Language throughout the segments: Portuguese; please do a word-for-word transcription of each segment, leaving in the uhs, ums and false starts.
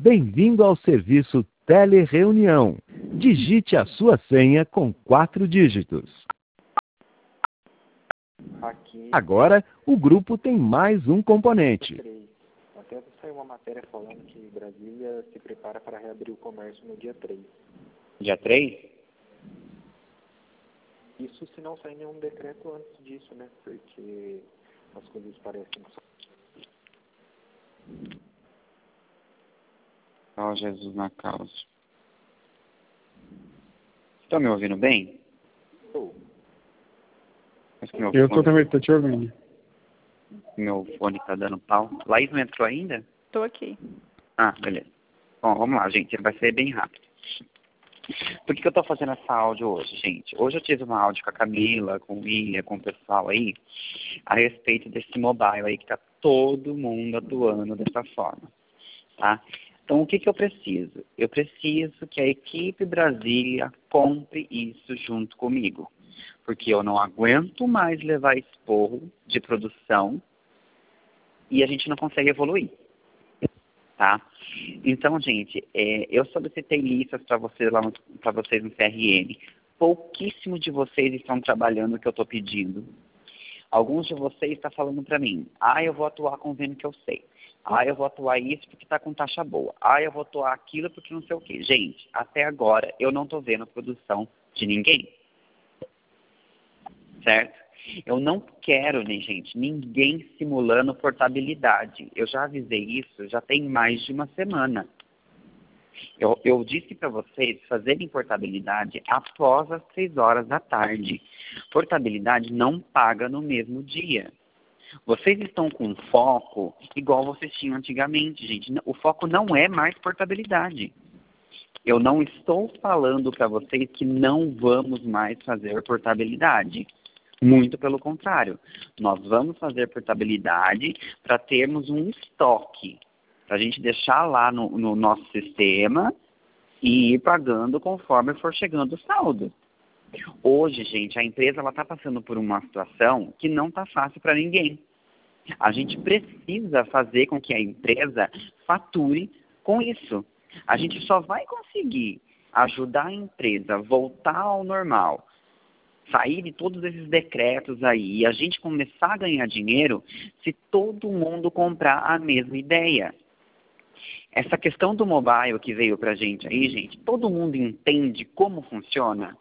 Bem-vindo ao serviço Telereunião. Digite a sua senha com quatro dígitos. Aqui, Agora, o grupo tem mais um componente. três. Até saiu uma matéria falando que Brasília se prepara para reabrir o comércio no dia três. Dia três? Isso se não sair nenhum decreto antes disso, né? Porque as coisas parecem... Ó Jesus na causa. Estão me ouvindo bem? Estou. Acho que meu Eu tô fone, também, tô te ouvindo. meu fone tá dando pau. Laís não entrou ainda? Tô aqui. Ah, beleza. Bom, vamos lá, gente. Vai ser bem rápido. Por que, que eu tô fazendo essa áudio hoje, gente? Hoje eu tive uma áudio com a Camila, com o William, com o pessoal aí, a respeito desse mobile aí, que tá todo mundo atuando dessa forma, tá? Então, o que, que eu preciso? Eu preciso que a equipe Brasília compre isso junto comigo, porque eu não aguento mais levar esporro de produção e a gente não consegue evoluir, tá? Então, gente, é, eu solicitei listas para vocês lá para vocês no C R M. Pouquíssimo de vocês estão trabalhando o que eu estou pedindo. Alguns de vocês estão falando para mim, ah, eu vou atuar com o vendo que eu sei. Ah, eu vou atuar isso porque está com taxa boa. Ah, eu vou atuar aquilo porque não sei o quê. Gente, até agora eu não estou vendo produção de ninguém. Certo? Eu não quero, né, gente, ninguém simulando portabilidade. Eu já avisei isso, já tem mais de uma semana. Eu, eu disse para vocês fazerem portabilidade após as seis horas da tarde. Portabilidade não paga no mesmo dia. Vocês estão com foco igual vocês tinham antigamente, gente. O foco não é mais portabilidade. Eu não estou falando para vocês que não vamos mais fazer portabilidade. Muito pelo contrário. Nós vamos fazer portabilidade para termos um estoque, para a gente deixar lá no, no nosso sistema e ir pagando conforme for chegando o saldo. Hoje, gente, a empresa está passando por uma situação que não está fácil para ninguém. A gente precisa fazer com que a empresa fature com isso. A gente só vai conseguir ajudar a empresa a voltar ao normal, sair de todos esses decretos aí e a gente começar a ganhar dinheiro se todo mundo comprar a mesma ideia. Essa questão do mobile que veio pra gente aí, gente, todo mundo entende como funciona?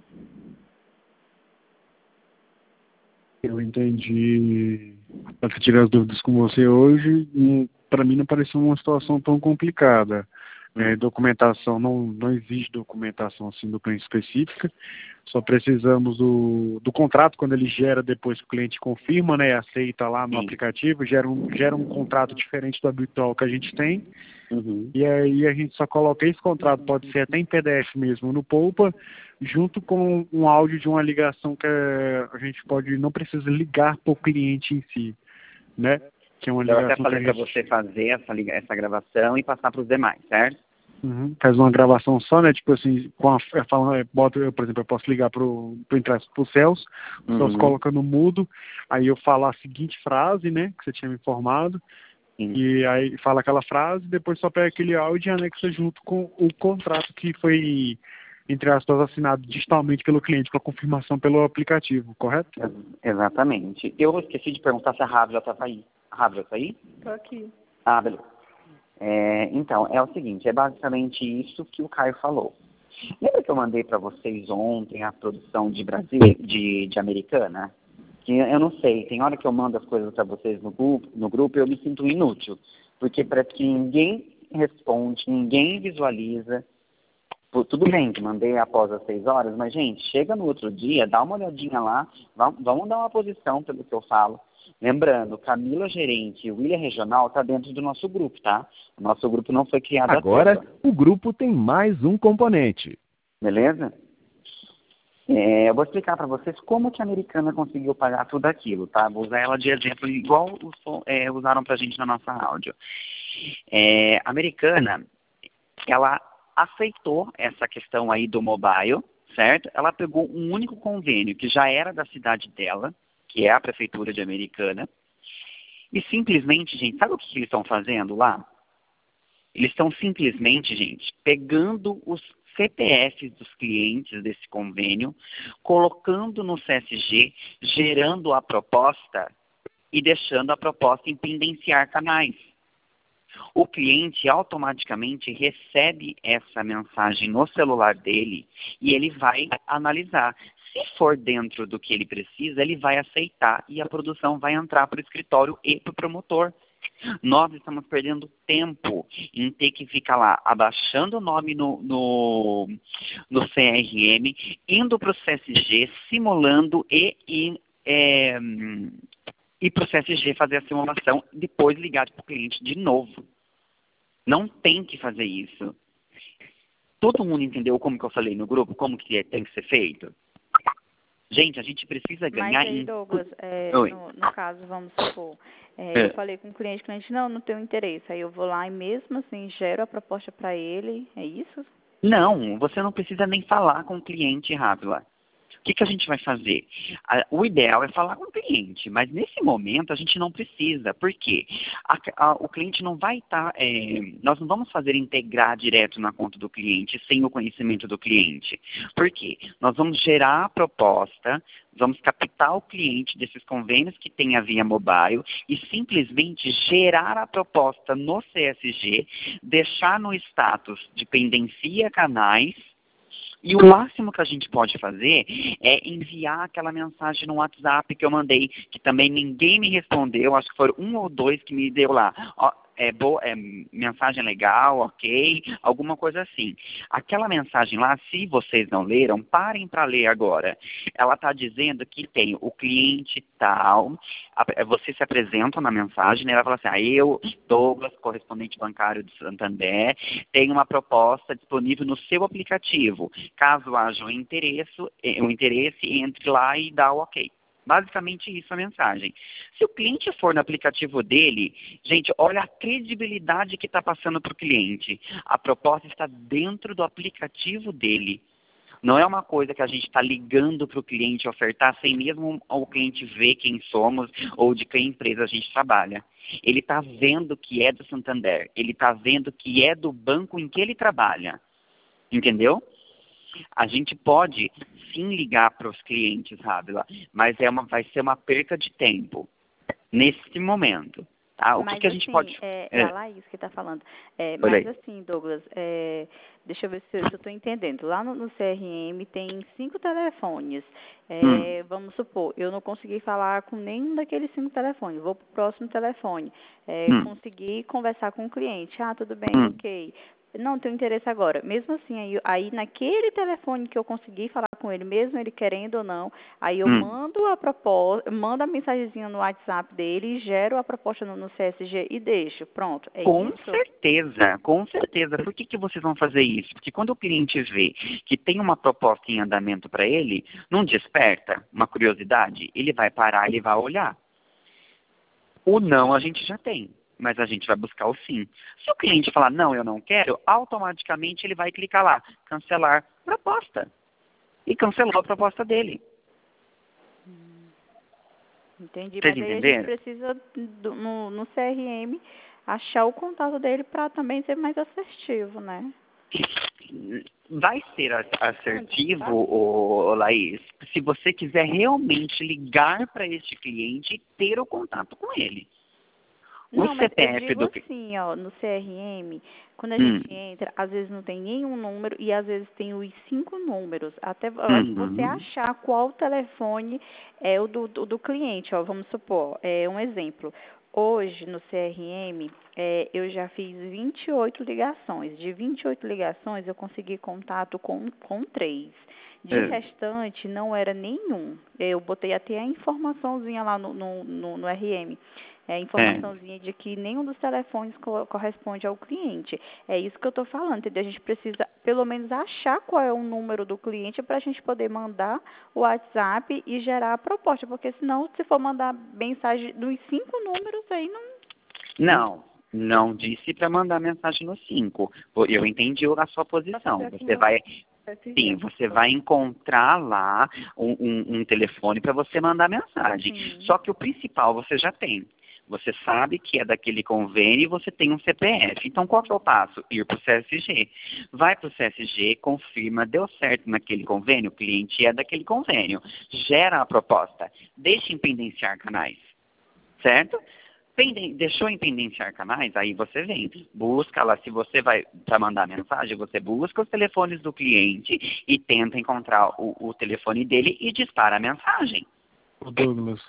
Eu entendi. Para tirar as dúvidas com você hoje, para mim não pareceu uma situação tão complicada. É, documentação, não, não existe documentação assim do cliente específica, só precisamos do, do contrato quando ele gera depois que o cliente confirma, né, aceita lá no Sim. aplicativo, gera um, gera um contrato diferente do habitual que a gente tem, Uhum. e aí a gente só coloca esse contrato, pode ser até em P D F mesmo, no Poupa, junto com um áudio de uma ligação que a gente pode, não precisa ligar para o cliente em si, né? Que é uma Eu ligação até falei que a para gente... você fazer essa, liga- essa gravação e passar para os demais, certo? Uhum. Faz uma gravação só, né? Tipo assim, com a, falando, bota, eu, por exemplo, eu posso ligar pro, pro entrar pro Celso, o Uhum. Celso coloca no mudo, aí eu falo a seguinte frase, né? Que você tinha me informado, Sim. e aí fala aquela frase, depois só pega aquele áudio e anexa junto com o contrato que foi, entre aspas, assinado digitalmente pelo cliente, com a confirmação pelo aplicativo, correto? Ex- Exatamente. Eu esqueci de perguntar se a Ravi já está aí. A Ravi já está aí? Tô aqui. Ah, beleza. É, então, é o seguinte, é basicamente isso que o Caio falou. Lembra que eu mandei para vocês ontem a produção de Brasil, de, de Americana? Que eu não sei, tem hora que eu mando as coisas para vocês no grupo, no grupo e eu me sinto inútil, porque parece que ninguém responde, ninguém visualiza. Pô, tudo bem que mandei após as seis horas, mas, gente, chega no outro dia, dá uma olhadinha lá, vamos, vamos dar uma posição pelo que eu falo. Lembrando, Camila Gerente e William Regional tá dentro do nosso grupo, tá? O nosso grupo não foi criado Agora, à toa. o grupo tem mais um componente. Beleza? É, eu vou explicar para vocês como que a Americana conseguiu pagar tudo aquilo, tá? Vou usar ela de exemplo igual os, é, usaram pra gente na nossa áudio. É, a Americana, ela aceitou essa questão aí do mobile, certo? Ela pegou um único convênio que já era da cidade dela, que é a Prefeitura de Americana, e simplesmente, gente, sabe o que eles estão fazendo lá? Eles estão simplesmente, gente, pegando os C P Fs dos clientes desse convênio, colocando no C S G, gerando a proposta e deixando a proposta em pendenciar canais. O cliente automaticamente recebe essa mensagem no celular dele e ele vai analisar. Se for dentro do que ele precisa, ele vai aceitar e a produção vai entrar para o escritório e para o promotor. Nós estamos perdendo tempo em ter que ficar lá abaixando o nome no, no, no C R M, indo para o C S G, simulando e, e, é, e para o C S G fazer a simulação, depois ligar para o cliente de novo. Não tem que fazer isso. Todo mundo entendeu como que eu falei no grupo, como que tem que ser feito? Gente, a gente precisa ganhar... Mas aí, em... Douglas, é, no, no caso, vamos supor, é, É. eu falei com o cliente, o cliente, não, não tenho interesse. Aí eu vou lá e mesmo assim gero a proposta para ele, é isso? Não, você não precisa nem falar com o cliente, Rávila. O que, que a gente vai fazer? A, o ideal é falar com o cliente, mas nesse momento a gente não precisa. Por quê? A, a, o cliente não vai estar... Tá, é, nós não vamos fazer integrar direto na conta do cliente sem o conhecimento do cliente. Por quê? Nós vamos gerar a proposta, vamos captar o cliente desses convênios que tem a via mobile e simplesmente gerar a proposta no C S G, deixar no status de pendencia canais. E o máximo que a gente pode fazer é enviar aquela mensagem no WhatsApp que eu mandei, que também ninguém me respondeu, acho que foram um ou dois que me deu lá. Ó, é, boa, é mensagem legal, ok, alguma coisa assim. Aquela mensagem lá, se vocês não leram, parem para ler agora. Ela está dizendo que tem o cliente tal, a, você se apresenta na mensagem, né, ela fala assim, ah, eu, Douglas, correspondente bancário de Santander, tenho uma proposta disponível no seu aplicativo. Caso haja um interesse, um interesse, entre lá e dá o ok. Basicamente isso a mensagem. Se o cliente for no aplicativo dele, gente, olha a credibilidade que está passando para o cliente. A proposta está dentro do aplicativo dele. Não é uma coisa que a gente está ligando para o cliente ofertar sem mesmo o cliente ver quem somos ou de que empresa a gente trabalha. Ele está vendo que é do Santander. Ele está vendo que é do banco em que ele trabalha. Entendeu? A gente pode sim ligar para os clientes, Rávila, mas é uma, vai ser uma perca de tempo nesse momento. Tá? O mas que, que a assim, gente pode... É, é é a Laís que está falando. É, Por mas aí. assim, Douglas, é, deixa eu ver se eu estou entendendo. Lá no, no C R M tem cinco telefones. É, Hum. Vamos supor, eu não consegui falar com nenhum daqueles cinco telefones. Vou para o próximo telefone. É, Hum. Consegui conversar com o cliente. Ah, tudo bem, Hum. ok. Não tenho interesse agora. Mesmo assim, aí, aí naquele telefone que eu consegui falar com ele, mesmo ele querendo ou não, aí eu Hum. mando a proposta, mando a mensagenzinha no WhatsApp dele, gero a proposta no, no C S G e deixo. Pronto, é Com isso? certeza, com certeza. Por que, que vocês vão fazer isso? Porque quando o cliente vê que tem uma proposta em andamento para ele, não desperta uma curiosidade? Ele vai parar, ele vai olhar. O não a gente já tem, mas a gente vai buscar o sim. Se o cliente falar, não, eu não quero, automaticamente ele vai clicar lá, cancelar proposta. E cancelou a proposta dele. Entendi, Vocês mas aí a gente entenderam? precisa, do, no, no C R M, achar o contato dele para também ser mais assertivo, né? Vai ser assertivo, ô, ô, Laís, se você quiser realmente ligar para este cliente e ter o contato com ele. O Não, mas eu C P F digo do... assim, ó, no C R M, quando a Hum. gente entra, às vezes não tem nenhum número e às vezes tem os cinco números. Até Uhum. você achar qual telefone é o do, do, do cliente, ó, vamos supor, é um exemplo. Hoje, no C R M, é, eu já fiz vinte e oito ligações. De vinte e oito ligações, eu consegui contato com, com três. De É. restante, não era nenhum. Eu botei até a informaçãozinha lá no, no, no, no R M. É, informaçãozinha de que nenhum dos telefones co corresponde ao cliente. É isso que eu estou falando, entendeu? A gente precisa, pelo menos, achar qual é o número do cliente para a gente poder mandar o WhatsApp e gerar a proposta, porque senão, se for mandar mensagem dos cinco números, aí não... Não, não disse para mandar mensagem no cinco. Eu entendi a sua posição. Você vai... Sim, você vai encontrar lá um, um, um telefone para você mandar mensagem. Sim. Só que o principal você já tem. Você sabe que é daquele convênio e você tem um C P F. Então, qual que é o passo? Ir para o C S G. Vai para o C S G, confirma, deu certo naquele convênio, o cliente é daquele convênio. Gera a proposta. Deixa em pendenciar canais. Certo? Penden- deixou em pendenciar canais, aí você vem, busca lá, se você vai para mandar mensagem, você busca os telefones do cliente e tenta encontrar o, o telefone dele e dispara a mensagem. Ô Douglas,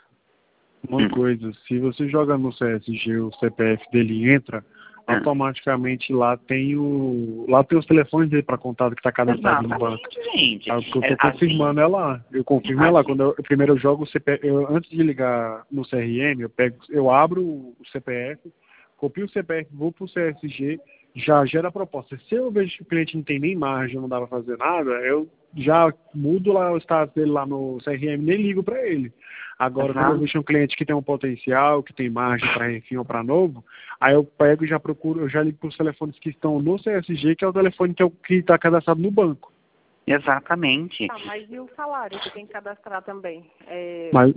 uma Hum. coisa, se você joga no C S G, o C P F dele entra, Hum. automaticamente lá tem o. Lá tem os telefones dele para contato que está cadastrado no banco. Exatamente, gente. É o que eu É, estou confirmando assim, é lá. Eu confirmo é lá. Quando eu, primeiro eu jogo o C P F, eu, antes de ligar no C R M, eu, pego, eu abro o C P F, copio o C P F, vou para o C S G, já gera a proposta. Se eu vejo que o cliente não tem nem margem, não dá para fazer nada, eu já mudo lá o status dele lá no C R M, nem ligo para ele. Agora, quando eu vejo um cliente que tem um potencial, que tem margem para refim ou para novo, aí eu pego e já procuro, eu já ligo para os telefones que estão no C S G, que é o telefone que é o que está cadastrado no banco. exatamente. Tá, mas e o salário que tem que cadastrar também? É... Mas,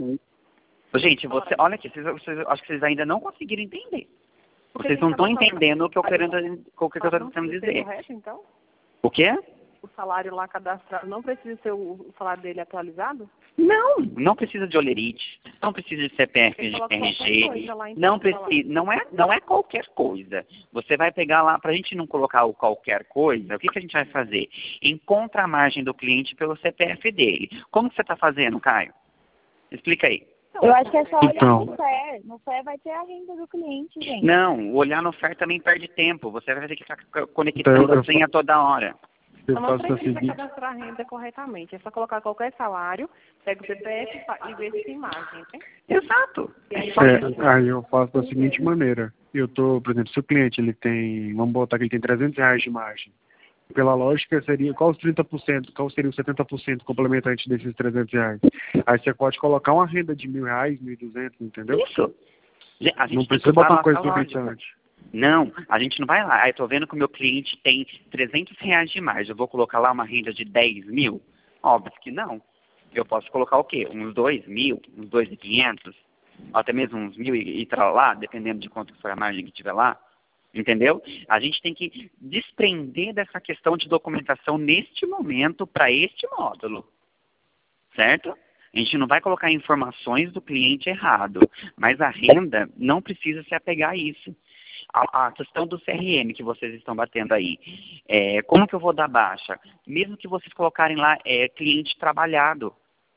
Gente, você, olha aqui, vocês, vocês, acho que vocês ainda não conseguiram entender. Porque Vocês tem não que estão cadastrar- entendendo o que eu querendo, o que eu Mas estou não tentando precisa ser dizer. correto, então? O quê? O salário lá cadastrado não precisa ser o, o salário dele atualizado? Não, não precisa de olerite, não precisa de C P F, Você de coloca qualquer R G, coisa lá, então, não no precisa, não é, não é qualquer coisa. Você vai pegar lá, para a gente não colocar o qualquer coisa, o que, que a gente vai fazer? Encontra a margem do cliente pelo C P F dele. Como que você está fazendo, Caio? Explica aí. Eu acho que é só olhar Então. no F E R. No F E R vai ter a renda do cliente, gente. Não, olhar no F E R também perde tempo. Você vai ter que ficar Então, conectando eu- a senha toda hora. eu Não, não faço da precisa seguinte. cadastrar a renda corretamente. É só colocar qualquer salário, pega o C P F e fa- e vê se tem margem, né? Exato. E aí, É, aí eu faço da seguinte maneira. Eu tô, por exemplo, se o cliente ele tem, vamos botar que ele tem trezentos reais de margem. Pela lógica, seria qual os trinta por cento, qual seria os setenta por cento complementante desses trezentos reais? Aí você pode colocar uma renda de mil reais, mil e duzentos, entendeu? Isso. Gente, a gente Não tem que precisa usar botar a uma coisa nossa lógica. exorbitante. Não, a gente não vai lá. Aí tô vendo que o meu cliente tem trezentos reais de margem. Eu vou colocar lá uma renda de dez mil? Óbvio que não. Eu posso colocar o quê? Uns dois mil, uns dois mil e quinhentos, até mesmo uns mil e, e tal lá, dependendo de quanto for a margem que tiver lá. Entendeu? A gente tem que desprender dessa questão de documentação neste momento para este módulo. Certo? A gente não vai colocar informações do cliente errado, mas a renda não precisa se apegar a isso. A, a questão do C R M que vocês estão batendo aí, é, como que eu vou dar baixa? Mesmo que vocês colocarem lá é, cliente trabalhado,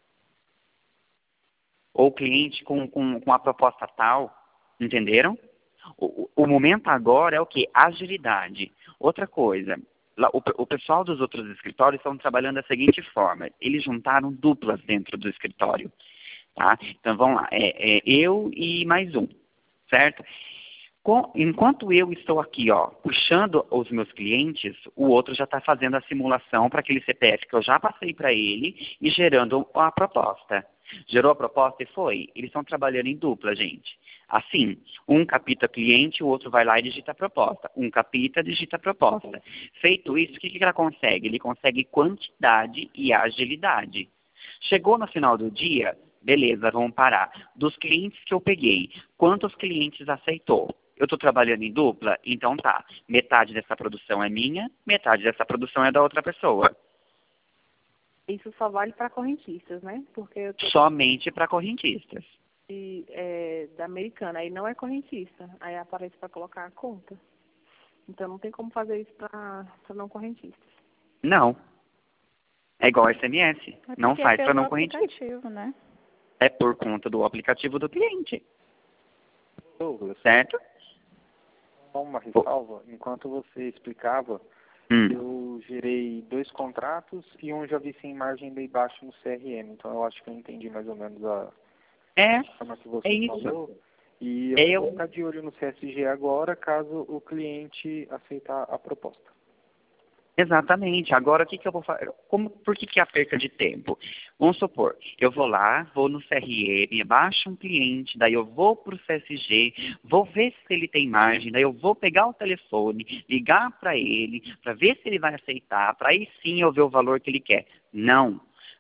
ou cliente com, com, com a proposta tal, entenderam? O, o momento agora é o quê? Agilidade. Outra coisa, lá, o, o pessoal dos outros escritórios estão trabalhando da seguinte forma, eles juntaram duplas dentro do escritório. Tá? Então vamos lá, é, é eu e mais um, certo? Com, enquanto eu estou aqui, ó, puxando os meus clientes, o outro já está fazendo a simulação para aquele C P F que eu já passei para ele e gerando a proposta. Gerou a proposta e foi. Eles estão trabalhando em dupla, gente. Assim, um capita cliente, o outro vai lá e digita a proposta. Um capita, digita a proposta. Feito isso, o que, que ela consegue? Ele consegue quantidade e agilidade. Chegou no final do dia, beleza, vamos parar. Dos clientes que eu peguei, quantos clientes aceitou? Eu estou trabalhando em dupla? Então tá, metade dessa produção é minha, metade dessa produção é da outra pessoa. isso só vale para correntistas, né? Porque eu tô Somente para correntistas. de, é, da Americana, aí não é correntista, aí aparece para colocar a conta. Então não tem como fazer isso para não correntistas. Não. É igual S M S. É Não porque faz é para pelo não correntista. aplicativo, né? É por conta do aplicativo do cliente. Douglas, Certo? só uma ressalva. Enquanto você explicava, Hum. eu gerei dois contratos e um já vi sem margem bem baixo no C R M. Então eu acho que eu entendi mais ou menos a É. forma que você É isso. falou. E eu, Eu- vou ficar de olho no C S G agora, caso o cliente aceitar a proposta. Exatamente. Agora, o que, que eu vou fazer? Como, por que, que é a perca de tempo? Vamos supor, eu vou lá, vou no C R M, baixo um cliente, daí eu vou para o C S G, vou ver se ele tem margem, daí eu vou pegar o telefone, ligar para ele, para ver se ele vai aceitar, para aí sim eu ver o valor que ele quer. Não.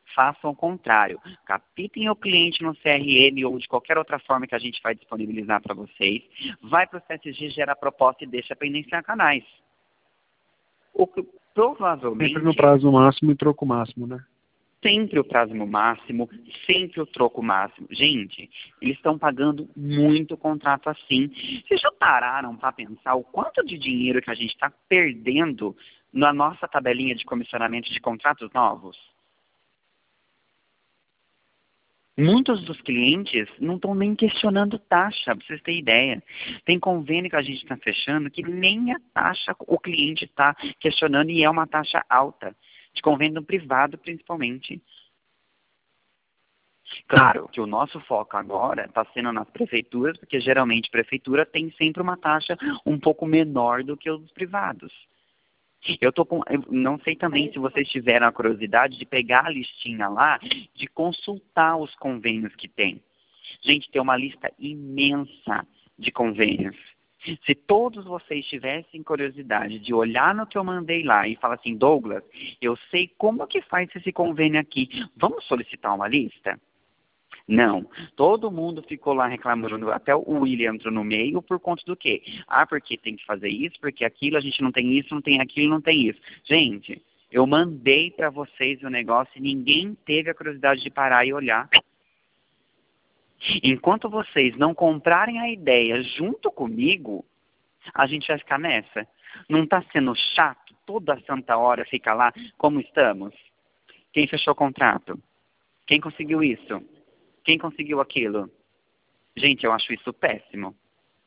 façam o contrário. Captem o cliente no C R M ou de qualquer outra forma que a gente vai disponibilizar para vocês. Vai para o C S G, gera a proposta e deixa para iniciar canais. O que provavelmente... Sempre no prazo máximo e troco máximo, né? Sempre o prazo máximo, sempre o troco máximo. Gente, eles estão pagando muito contrato assim. Vocês já pararam para pensar o quanto de dinheiro que a gente está perdendo na nossa tabelinha de comissionamento de contratos novos? Muitos dos clientes não estão nem questionando taxa, para vocês terem ideia. Tem convênio que a gente está fechando que nem a taxa o cliente está questionando e é uma taxa alta, de convênio privado principalmente. Claro que o nosso foco agora está sendo nas prefeituras, porque geralmente a prefeitura tem sempre uma taxa um pouco menor do que os privados. Eu, tô com, eu não sei também se vocês tiveram a curiosidade de pegar a listinha lá, de consultar os convênios que tem. Gente, tem uma lista imensa de convênios. Se todos vocês tivessem curiosidade de olhar no que eu mandei lá e falar assim, Douglas, eu sei como que faz esse convênio aqui, vamos solicitar uma lista? Não. Todo mundo ficou lá reclamando, até o William entrou no meio por conta do quê? Ah, porque tem que fazer isso, porque aquilo, a gente não tem isso, não tem aquilo, não tem isso. Gente, eu mandei para vocês o negócio e ninguém teve a curiosidade de parar e olhar. Enquanto vocês não comprarem a ideia junto comigo, a gente vai ficar nessa. Não está sendo chato toda santa hora ficar lá como estamos? Quem fechou o contrato? Quem conseguiu isso? Quem conseguiu aquilo? Gente, eu acho isso péssimo.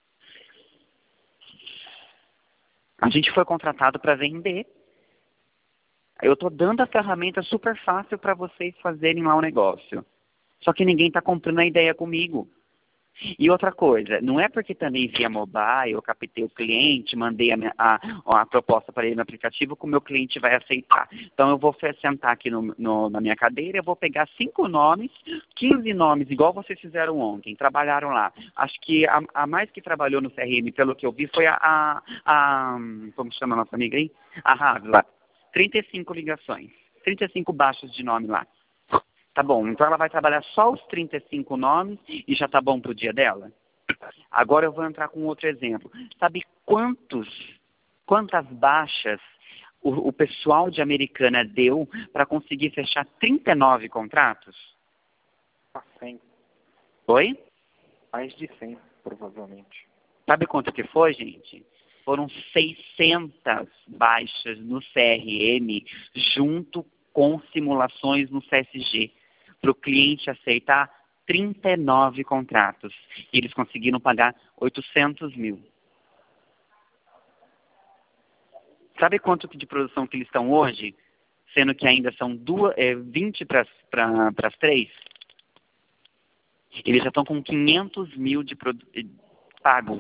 A gente foi contratado para vender. Eu estou dando a ferramenta super fácil para vocês fazerem lá o negócio. Só que ninguém está comprando a ideia comigo. E outra coisa, não é porque também via mobile, eu captei o cliente, mandei a, minha, a, a proposta para ele no aplicativo que o meu cliente vai aceitar. Então eu vou sentar aqui no, no, na minha cadeira, eu vou pegar cinco nomes, quinze nomes, igual vocês fizeram ontem, trabalharam lá. Acho que a, a mais que trabalhou no C R M, pelo que eu vi, foi a, a, a como chama a nossa amiga aí? A Ravla. trinta e cinco ligações, trinta e cinco baixos de nome lá. Tá bom, então ela vai trabalhar só os trinta e cinco nomes e já tá bom pro dia dela? Agora eu vou entrar com outro exemplo. Sabe quantos, quantas baixas o, o pessoal de Americana deu para conseguir fechar trinta e nove contratos? cem. Oi? Mais de cem, provavelmente. Sabe quanto que foi, gente? Foram seiscentas baixas no C R M junto com simulações no C S G. Para o cliente aceitar trinta e nove contratos. E eles conseguiram pagar oitocentos mil. Sabe quanto de produção que eles estão hoje? Sendo que ainda são duas, é, vinte para as três. Eles já estão com quinhentos mil de pagos.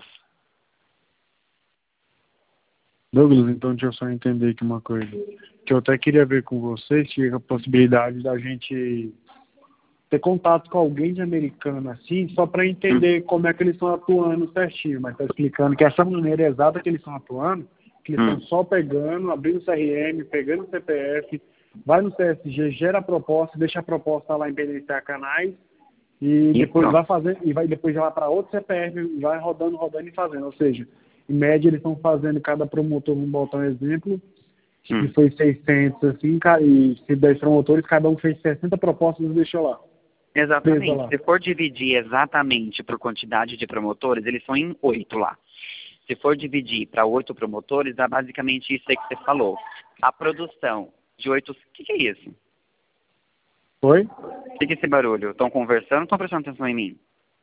Douglas, então deixa eu só entender aqui uma coisa. Que eu até queria ver com você se a possibilidade da gente ter contato com alguém de Americana assim, só para entender como é que eles estão atuando certinho, mas está explicando que essa maneira exata que eles estão atuando, que eles estão só pegando, abrindo o C R M, pegando o C P F, vai no C S G, gera a proposta, deixa a proposta lá em beneficiar canais e depois vai fazer, e vai depois lá para outro C P F, vai rodando, rodando e fazendo. Ou seja, em média eles estão fazendo cada promotor, vamos botar um exemplo, se hum. foi seiscentos assim, e se dez promotores, cada um fez sessenta propostas e deixou lá. Exatamente. Se for dividir exatamente por quantidade de promotores, eles são em oito lá. Se for dividir para oito promotores, dá basicamente isso aí que você falou. A produção de oito... O que, que é isso? Oi? O que, que é esse barulho? Estão conversando ou estão prestando atenção em mim?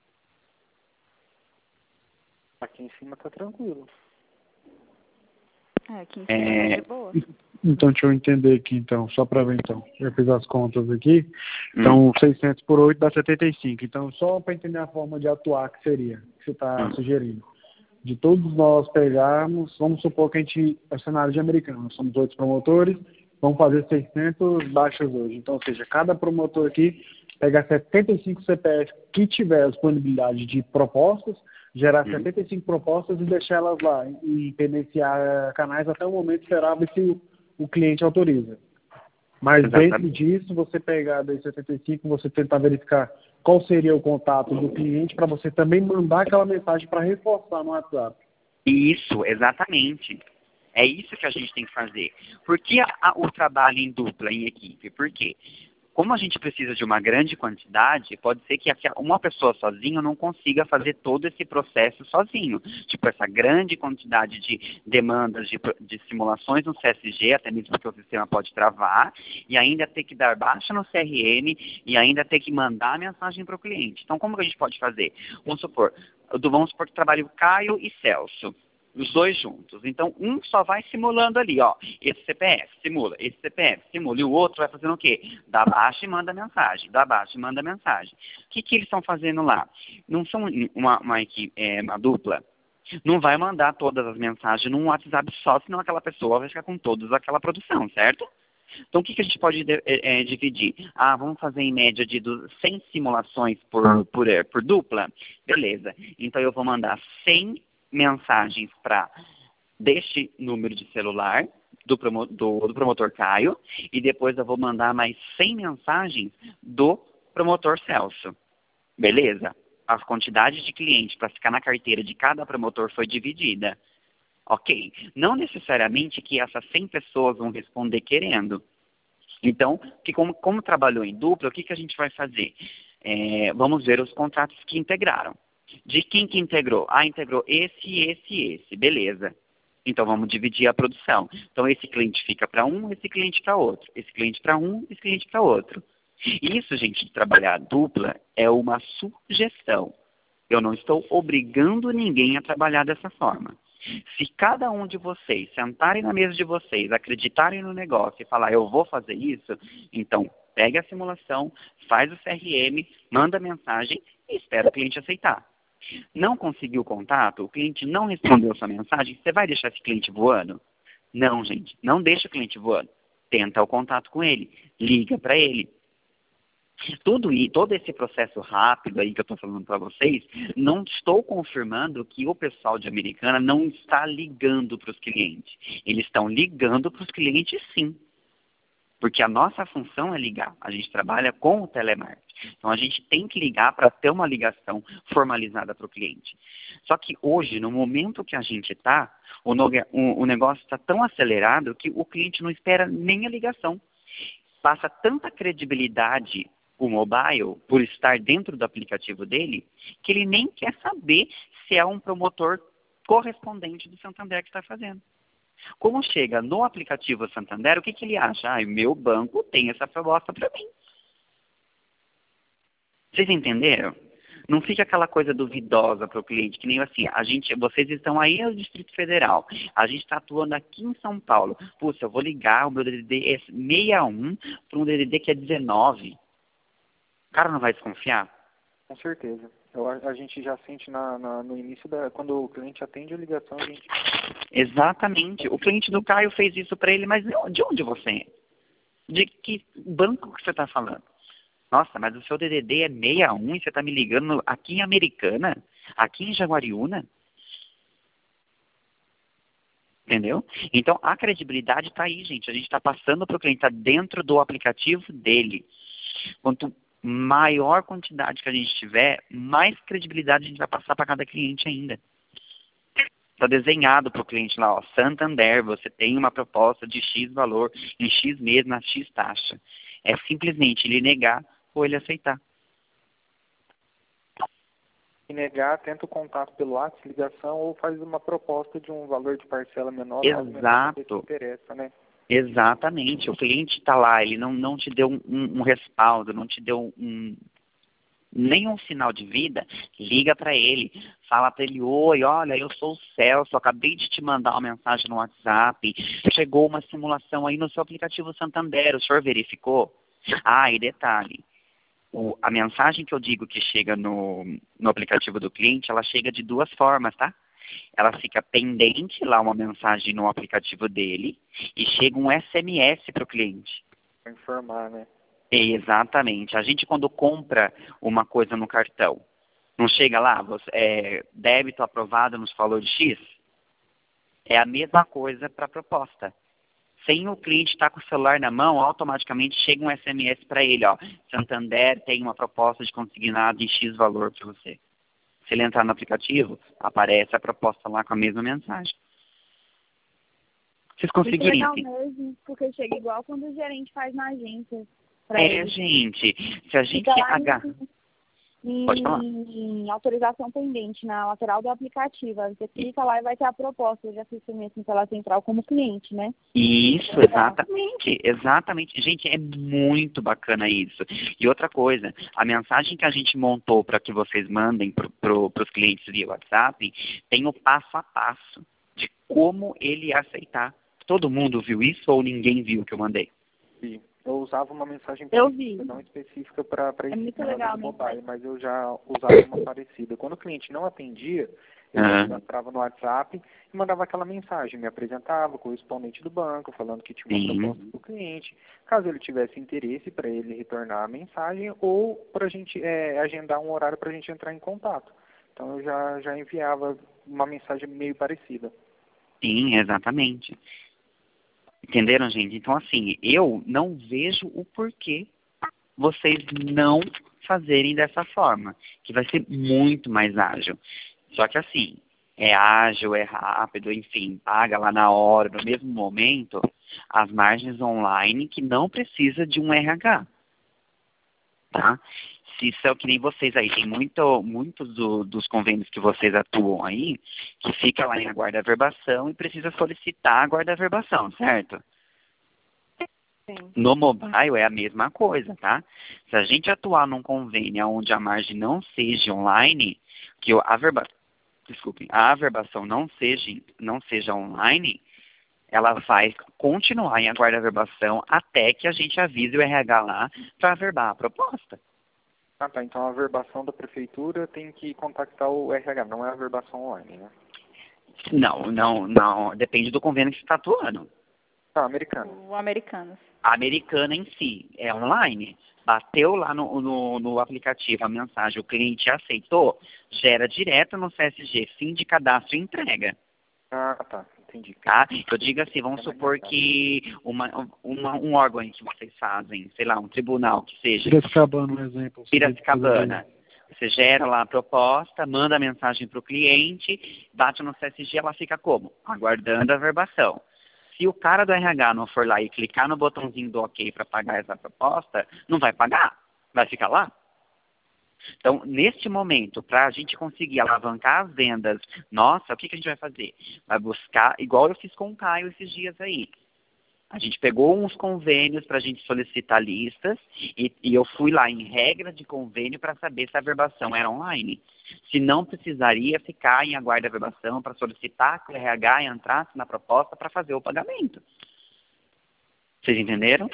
Aqui em cima tá tranquilo. É, aqui em cima é... tá de boa. Então, deixa eu entender aqui, então, só para ver, então. Eu fiz as contas aqui. Então, hum. seiscentos por oito dá setenta e cinco. Então, só para entender a forma de atuar que seria, que você está hum. sugerindo. De todos nós pegarmos, vamos supor que a gente é cenário de americano, nós somos oito promotores, vamos fazer seiscentos baixas hoje. Então, ou seja, cada promotor aqui pega setenta e cinco C P F que tiver a disponibilidade de propostas, gerar hum. setenta e cinco propostas e deixar elas lá e pendenciar canais até o momento esperável que o, o cliente autoriza. Mas Exatamente. dentro disso, você pegar daí setenta e cinco, você tentar verificar qual seria o contato do cliente para você também mandar aquela mensagem para reforçar no WhatsApp. Isso, exatamente. É isso que a gente tem que fazer. Por que a, a, o trabalho em dupla, em equipe? Por quê? Como a gente precisa de uma grande quantidade, pode ser que uma pessoa sozinha não consiga fazer todo esse processo sozinho. Tipo, essa grande quantidade de demandas de, de simulações no C S G, até mesmo porque o sistema pode travar, e ainda ter que dar baixa no C R M, e ainda ter que mandar a mensagem para o cliente. Então, como que a gente pode fazer? Vamos supor, vamos supor que trabalhe o Caio e Celso. Os dois juntos. Então, um só vai simulando ali, ó. Esse C P F, simula. Esse C P F, simula. E o outro vai fazendo o quê? Dá baixa e manda mensagem. Dá baixa e manda mensagem. O que, que eles estão fazendo lá? Não são uma, uma, equipe, é, uma dupla. Não vai mandar todas as mensagens num WhatsApp só, senão aquela pessoa vai ficar com todas aquela produção, certo? Então, o que, que a gente pode é, é, dividir? Ah, vamos fazer em média de cem simulações por, por, por dupla? Beleza. Então, eu vou mandar cem mensagens para deste número de celular do, promo, do, do promotor Caio e depois eu vou mandar mais cem mensagens do promotor Celso. Beleza? As quantidades de clientes para ficar na carteira de cada promotor foi dividida. Ok. Não necessariamente que essas cem pessoas vão responder querendo. Então, que como, como trabalhou em dupla, o que, que a gente vai fazer? É, vamos ver os contratos que integraram. De quem que integrou? Ah, integrou esse, esse e esse. Beleza. Então, vamos dividir a produção. Então, esse cliente fica para um, esse cliente para outro. Esse cliente para um, esse cliente para outro. Isso, gente, de trabalhar dupla é uma sugestão. Eu não estou obrigando ninguém a trabalhar dessa forma. Se cada um de vocês sentarem na mesa de vocês, acreditarem no negócio e falar, eu vou fazer isso, então, pegue a simulação, faz o C R M, manda a mensagem e espera o cliente aceitar. Não conseguiu o contato, o cliente não respondeu sua mensagem, você vai deixar esse cliente voando? Não, gente, não deixa o cliente voando. Tenta o contato com ele, liga para ele. Tudo e todo esse processo rápido aí que eu estou falando para vocês, não estou confirmando que o pessoal de Americana não está ligando para os clientes. Eles estão ligando para os clientes, sim. Porque a nossa função é ligar. A gente trabalha com o telemarketing. Então, a gente tem que ligar para ter uma ligação formalizada para o cliente. Só que hoje, no momento que a gente está, o, no, o, o negócio está tão acelerado que o cliente não espera nem a ligação. Passa tanta credibilidade o mobile, por estar dentro do aplicativo dele, que ele nem quer saber se é um promotor correspondente do Santander que está fazendo. Como chega no aplicativo Santander, o que, que ele acha? Ah, meu banco tem essa proposta para mim. Vocês entenderam? Não fica aquela coisa duvidosa para o cliente, que nem assim, a gente, vocês estão aí no Distrito Federal, a gente está atuando aqui em São Paulo. Puxa, eu vou ligar, o meu D D D é sessenta e um para um D D D que é dezenove. O cara não vai desconfiar? Com certeza. Eu, a, a gente já sente na, na, no início, da, quando o cliente atende a ligação, a gente... Exatamente. O cliente do Caio fez isso para ele, mas de onde você é? De que banco que você está falando? Nossa, mas o seu D D D é sessenta e um e você está me ligando aqui em Americana? Aqui em Jaguariúna? Entendeu? Então, a credibilidade está aí, gente. A gente está passando para o cliente, está dentro do aplicativo dele. Quanto maior quantidade que a gente tiver, mais credibilidade a gente vai passar para cada cliente ainda. Está desenhado para o cliente lá, ó, Santander, você tem uma proposta de X valor, em X mês, na X taxa. É simplesmente ele negar ou ele aceitar. Se negar, tenta o contato pelo WhatsApp, ligação, ou faz uma proposta de um valor de parcela menor. Exato. Que interessa, né? Exatamente. O cliente está lá, ele não, não te deu um, um, um respaldo, não te deu um, nenhum sinal de vida, liga para ele, fala para ele, oi, olha, eu sou o Celso, acabei de te mandar uma mensagem no WhatsApp, chegou uma simulação aí no seu aplicativo Santander, o senhor verificou? Ah, e detalhe, o, a mensagem que eu digo que chega no, no aplicativo do cliente, ela chega de duas formas, tá? Ela fica pendente lá uma mensagem no aplicativo dele e chega um S M S para o cliente. Para informar, né? Exatamente. A gente quando compra uma coisa no cartão, não chega lá, você, é, débito aprovado nos valores X? É a mesma coisa para a proposta. Sem o cliente estar com o celular na mão, automaticamente chega um S M S para ele, ó, Santander tem uma proposta de consignado de X valor para você. Se ele entrar no aplicativo, aparece a proposta lá com a mesma mensagem. Vocês conseguirem? Isso é legal mesmo, porque chega igual quando o gerente faz na agência. É, ele. gente, se a gente Fica lá H... em, Pode falar. em autorização pendente, na lateral do aplicativo. Aí você clica lá e vai ter a proposta. Eu já fiz também assim pela central como cliente, né? Isso, exatamente, exatamente. Gente, é muito bacana isso. E outra coisa, a mensagem que a gente montou para que vocês mandem para pro, os clientes via WhatsApp tem o passo a passo de como ele aceitar. Todo mundo viu isso ou ninguém viu o que eu mandei? Sim. Eu usava uma mensagem Eu vi. não específica para É muito legal, mobile, mas eu já usava uma parecida. Quando o cliente não atendia, eu Uhum. entrava no WhatsApp e mandava aquela mensagem, me apresentava com o correspondente do banco, falando que tinha uma Sim. proposta do cliente, caso ele tivesse interesse para ele retornar a mensagem ou para a gente é, agendar um horário para a gente entrar em contato. Então eu já, já enviava uma mensagem meio parecida. Sim, exatamente. Entenderam, gente? Então, assim, eu não vejo o porquê vocês não fazerem dessa forma, que vai ser muito mais ágil. Só que, assim, é ágil, é rápido, enfim, paga lá na hora, no mesmo momento, as margens online que não precisa de um R H. Tá? Se são que nem vocês aí, tem muito, muitos do, dos convênios que vocês atuam aí, que fica lá em aguarda averbação e precisa solicitar a aguarda averbação, certo? Sim. No mobile é a mesma coisa, tá? Se a gente atuar num convênio onde a margem não seja online, que a verba, desculpem, a averbação não seja, não seja online, ela vai continuar em aguarda averbação até que a gente avise o R H lá para averbar a proposta. Ah, tá. Então a averbação da prefeitura tem que contactar o R H, não é a averbação online, né? Não, não, não. Depende do convênio que você está atuando. Tá, americano. O Americanas. A americana em si é online. Bateu lá no, no, no aplicativo a mensagem, o cliente aceitou, gera direto no C S G, fim de cadastro e entrega. Ah, tá. Entendi. Tá? Eu digo assim, vamos supor que uma, uma, um órgão aí que vocês fazem, sei lá, um tribunal que seja. Piracicabana, um exemplo. Piracicabana. Você gera lá a proposta, manda a mensagem para o cliente, bate no C S G, ela fica como? Aguardando a averbação. Se o cara do R H não for lá e clicar no botãozinho do OK para pagar essa proposta, não vai pagar, vai ficar lá. Então, neste momento, para a gente conseguir alavancar as vendas, nossa, o que, que a gente vai fazer? Vai buscar, igual eu fiz com o Caio esses dias aí. A gente pegou uns convênios para a gente solicitar listas e, e eu fui lá em regra de convênio para saber se a averbação era online. Se não precisaria ficar em aguarda de averbação para solicitar que o R H entrasse na proposta para fazer o pagamento. Vocês entenderam?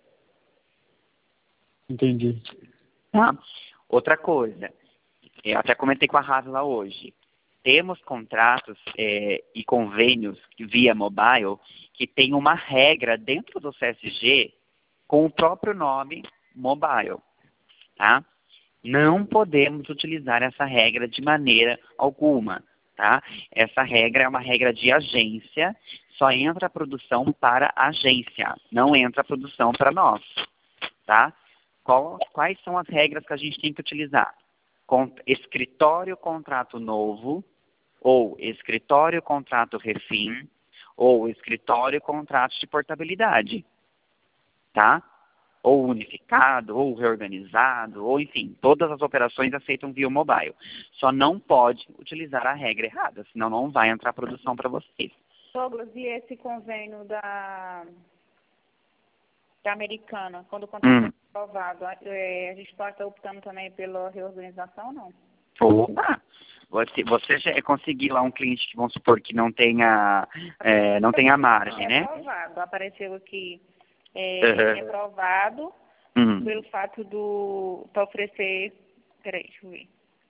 Entendi. Tá. Outra coisa, eu até comentei com a Rasla hoje. Temos contratos é, e convênios via mobile que tem uma regra dentro do C S G com o próprio nome mobile, tá? Não podemos utilizar essa regra de maneira alguma, tá? Essa regra é uma regra de agência, só entra a produção para a agência, não entra a produção para nós, tá? Qual, quais são as regras que a gente tem que utilizar? Com, escritório contrato novo, ou escritório contrato refim, ou escritório contrato de portabilidade, tá? Ou unificado, ou reorganizado, ou enfim, todas as operações aceitam via mobile. Só não pode utilizar a regra errada, senão não vai entrar produção para vocês. Douglas, e esse convênio da, da Americana, quando o contrato Hum. é aprovado, é, a gente pode estar optando também pela reorganização ou não? Opa! Você, você já conseguir lá um cliente que, vamos supor, que não tenha, é, não tenha margem, né? Aprovado, apareceu aqui, é, Uhum. reprovado Uhum. pelo fato do, para oferecer, peraí, deixa eu ver.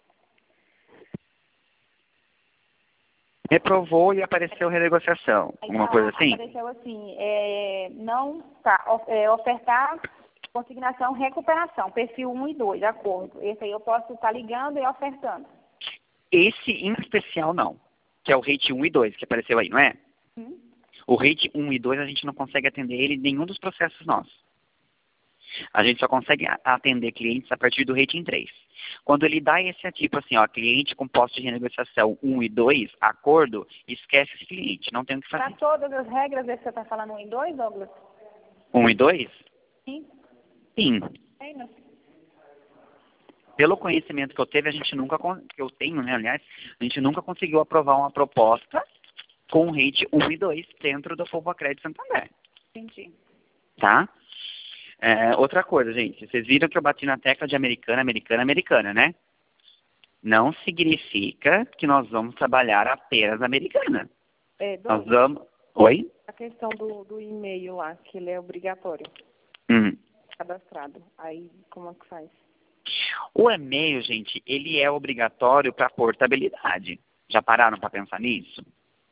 Reprovou e apareceu renegociação, alguma coisa assim? Apareceu assim, é, não, tá, of- é, ofertar consignação, recuperação, perfil um e dois, acordo. Esse aí eu posso estar ligando e ofertando. Esse em especial não, que é o rate um e dois que apareceu aí, não é? Hum? O rate um e dois a gente não consegue atender ele em nenhum dos processos nossos. A gente só consegue atender clientes a partir do rating três. Quando ele dá esse tipo assim, ó, cliente com posto de renegociação um e dois, acordo, esquece esse cliente, não tem o que fazer. Para todas as regras, esse você está falando um e dois, Douglas? um e dois? Sim. Sim. Sim, né? Pelo conhecimento que eu teve, a gente nunca, que eu tenho, né, aliás, a gente nunca conseguiu aprovar uma proposta com rate um e dois dentro do Povocred Santander. Entendi. Tá? É, outra coisa, gente, vocês viram que eu bati na tecla de americana, americana, americana, né? Não significa que nós vamos trabalhar apenas americana. É, Nós vamos... Oi? A questão do, do e-mail lá, que ele é obrigatório, Hum. cadastrado. Aí, como é que faz? O e-mail, gente, ele é obrigatório para portabilidade. Já pararam para pensar nisso?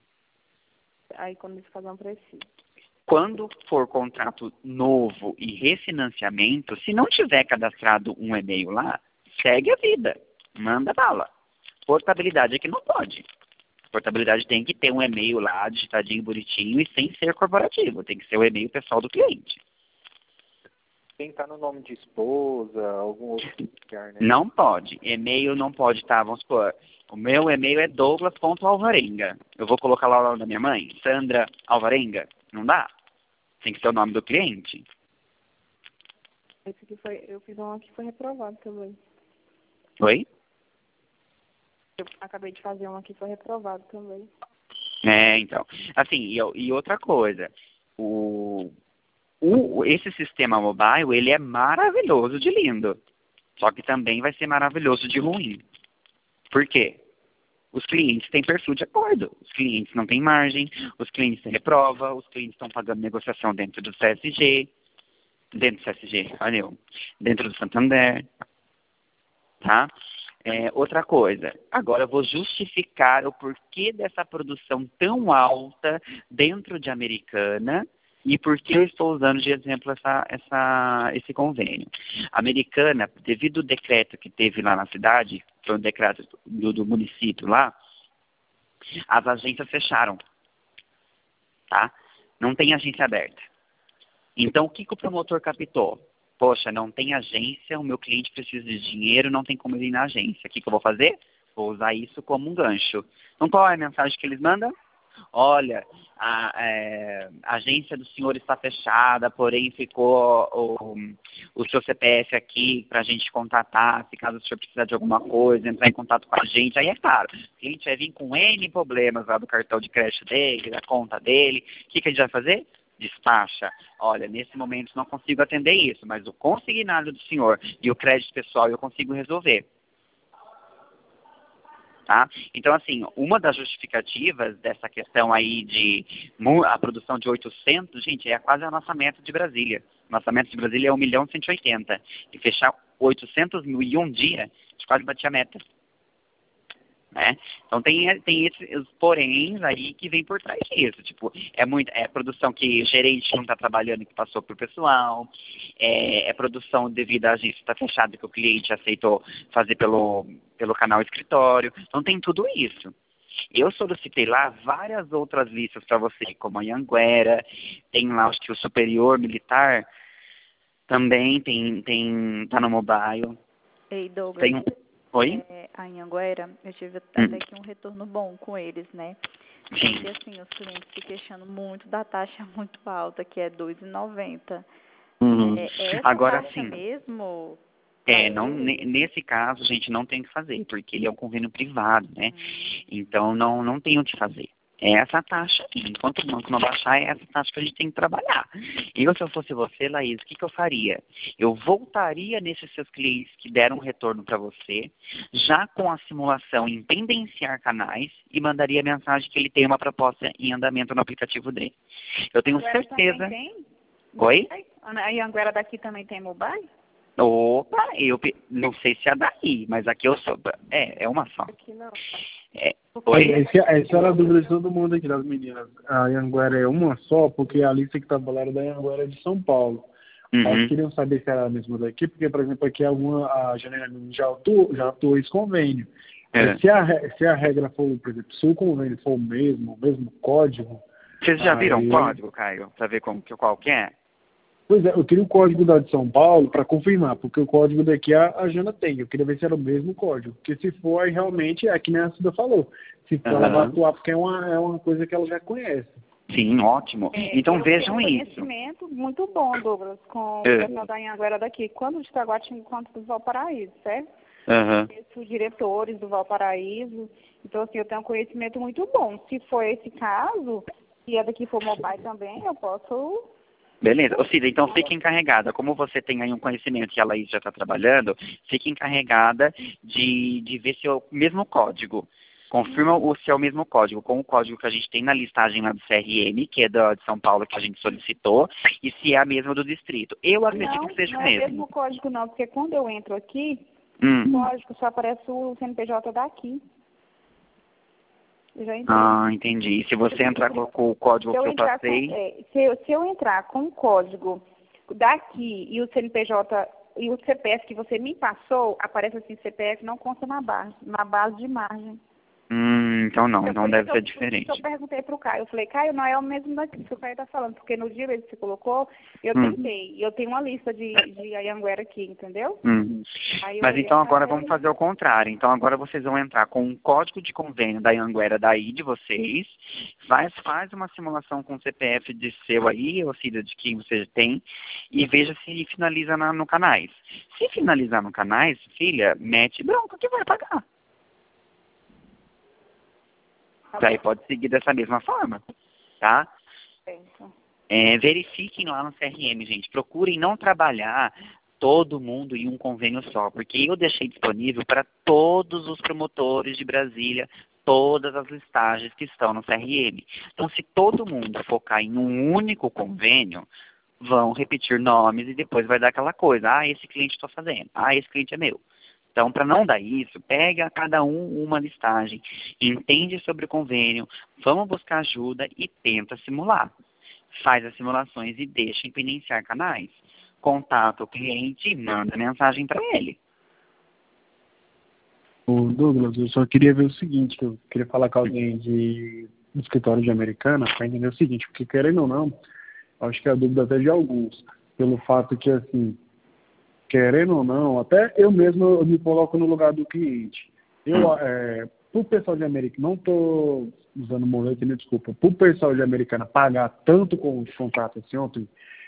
Aí, quando eles fazem um preciso. Quando for contrato novo e refinanciamento, se não tiver cadastrado um e-mail lá, segue a vida. Manda bala. Portabilidade é que não pode. Portabilidade tem que ter um e-mail lá, digitadinho, bonitinho e sem ser corporativo. Tem que ser o e-mail pessoal do cliente. Tem que estar no nome de esposa, algum outro lugar, né? Não pode. E-mail não pode estar, vamos supor. O meu e-mail é douglas ponto alvarenga. Eu vou colocar lá o nome da minha mãe, Sandra Alvarenga. Não dá. Tem que ser o nome do cliente. Esse aqui foi, eu fiz um que foi reprovado também. Oi? Eu acabei de fazer um aqui que foi reprovado também. É, então. Assim, e, e outra coisa. O, o, esse sistema mobile, ele é maravilhoso de lindo. Só que também vai ser maravilhoso de ruim. Por quê? Os clientes têm perfil de acordo. Os clientes não têm margem, os clientes têm reprova, os clientes estão pagando negociação dentro do C S G, dentro do C S G, olha eu, dentro do Santander, tá? É, outra coisa, agora eu vou justificar o porquê dessa produção tão alta dentro de Americana e por que eu estou usando de exemplo essa, essa, esse convênio. Americana, devido ao decreto que teve lá na cidade, foi um decreto do, do município lá, as agências fecharam, tá? Não tem agência aberta. Então, o que, que o promotor captou? Poxa, não tem agência, o meu cliente precisa de dinheiro, não tem como ele ir na agência. O que, que eu vou fazer? Vou usar isso como um gancho. Então, qual é a mensagem que eles mandam? Olha, a, é, a agência do senhor está fechada, porém ficou o, o seu C P F aqui para a gente contatar, se caso o senhor precisar de alguma coisa, entrar em contato com a gente. Aí é claro, o cliente vai vir com N problemas lá do cartão de crédito dele, da conta dele. O que, que a gente vai fazer? Despacha. Olha, nesse momento não consigo atender isso, mas o consignado do senhor e o crédito pessoal eu consigo resolver. Tá? Então, assim, uma das justificativas dessa questão aí de a produção de oitocentos, gente, é quase a nossa meta de Brasília. Nossa meta de Brasília é um milhão cento e oitenta. E fechar oitocentos mil em um dia, a gente quase bate a meta. Né? Então tem, tem esses poréns aí que vem por trás disso. Tipo, é, muito, é produção que o gerente não está trabalhando e que passou para o pessoal, é, é produção devido à agência estar fechada que o cliente aceitou fazer pelo, pelo canal escritório. Então tem tudo isso. Eu solicitei lá várias outras listas para você, como a Anhanguera, tem lá acho que o Superior Militar também tem, tem, tá no mobile. Ei, Douglas. Tem um... Oi? É, a Anhanguera, eu tive hum. até que um retorno bom com eles, né? Sim. Porque, assim, os clientes se queixando muito da taxa muito alta, que é dois reais e noventa centavos. Uhum. É, é essa Agora taxa sim. mesmo? É, não, nesse caso, a gente não tem o que fazer, porque ele é um convênio privado, né? Hum. Então, não, não tem o que fazer. É essa taxa aqui. Enquanto o banco não baixar, é essa taxa que a gente tem que trabalhar. Eu, se eu fosse você, Laís, o que, que eu faria? Eu voltaria nesses seus clientes que deram um retorno para você, já com a simulação em pendenciar canais, e mandaria a mensagem que ele tem uma proposta em andamento no aplicativo dele. Eu tenho certeza... Tem? Oi? A Anhanguera daqui também tem mobile? Opa, eu não sei se é daí, mas aqui eu sou... É, é uma só. Aqui não. É. Oi? Esse, essa era a dúvida de todo mundo aqui, das meninas. A Anhanguera é uma só, porque a lista que estava lá era da Anhanguera de São Paulo. Uhum. Elas queriam saber se era a mesma daqui, porque, por exemplo, aqui alguma, a Janeiro já atuou, já atuou esse convênio. É. Se, a, se a regra for, por exemplo, se o convênio for o mesmo, o mesmo código, Vocês já viram Aí... o código, Caio? Pra ver como, qual que é? Pois é, eu queria o código da de São Paulo para confirmar, porque o código daqui a, a Jana tem. Eu queria ver se era o mesmo código. Porque se for, aí realmente é que nem a Cida falou. Se for, ela vai atuar, porque é uma, é uma coisa que ela já conhece. Sim, ótimo. É, então eu vejam tenho um isso. conhecimento muito bom, Douglas, com É. o pessoal da Anhanguera daqui. Quando de Taguatinga, quanto do Valparaíso, certo? Uhum. Os diretores do Valparaíso. Então, assim, eu tenho um conhecimento muito bom. Se for esse caso, se é daqui for meu pai também, eu posso... Beleza. Ô, Cida, então fique encarregada. Como você tem aí um conhecimento que a Laís já está trabalhando, fique encarregada de, de ver se é o mesmo código. Confirma o, se é o mesmo código, com o código que a gente tem na listagem lá do C R M, que é da, de São Paulo, que a gente solicitou, e se é a mesma do distrito. Eu acredito Não, que seja não o é o mesmo. mesmo código não, porque quando eu entro aqui, Hum. o código só aparece o C N P J daqui. Eu já entrei. Ah, entendi. E se você entrar com, com o código Se eu que eu entrar passei... Com, é, se, eu, se eu entrar com o código daqui e o C N P J e o C P F que você me passou, aparece assim, C P F não consta na base, na base de margem. Hum, então não, Então, então por deve isso ser eu, diferente. por isso eu perguntei para o Caio, eu falei, Caio, não é o mesmo daqui que o Caio está falando, porque no dia que você colocou, eu Hum. tentei, eu tenho uma lista de, de Anhanguera aqui, entendeu? Hum. Aí eu Mas olhei então pra agora ela vamos e- fazer o contrário. Então agora vocês vão entrar com um código de convênio da Anhanguera daí de vocês, faz, faz uma simulação com o C P F de seu aí, ou seja, de quem você tem, e veja se finaliza na, no canais. Se finalizar no canais, filha, mete bronca que vai pagar. Daí pode seguir dessa mesma forma, tá? Certo. É, verifiquem lá no C R M, gente. Procurem não trabalhar todo mundo em um convênio só, porque eu deixei disponível para todos os promotores de Brasília todas as listagens que estão no C R M. Então, se todo mundo focar em um único convênio, vão repetir nomes e depois vai dar aquela coisa. Ah, esse cliente estou fazendo. Ah, esse cliente é meu. Então, para não dar isso, pega cada um uma listagem, entende sobre o convênio, vamos buscar ajuda e tenta simular. Faz as simulações e deixa em iniciar canais. Contata o cliente e manda mensagem para ele. Ô Douglas, eu só queria ver o seguinte, eu queria falar com alguém de, do escritório de Americana para entender o seguinte, porque querendo ou não, acho que é a dúvida até de alguns, pelo fato que, assim, querendo ou não, até eu mesmo eu me coloco no lugar do cliente. Eu, é, pro pessoal de Americana, não estou usando moleta, me desculpa, pro pessoal de Americana pagar tanto com os contratos assim ontem,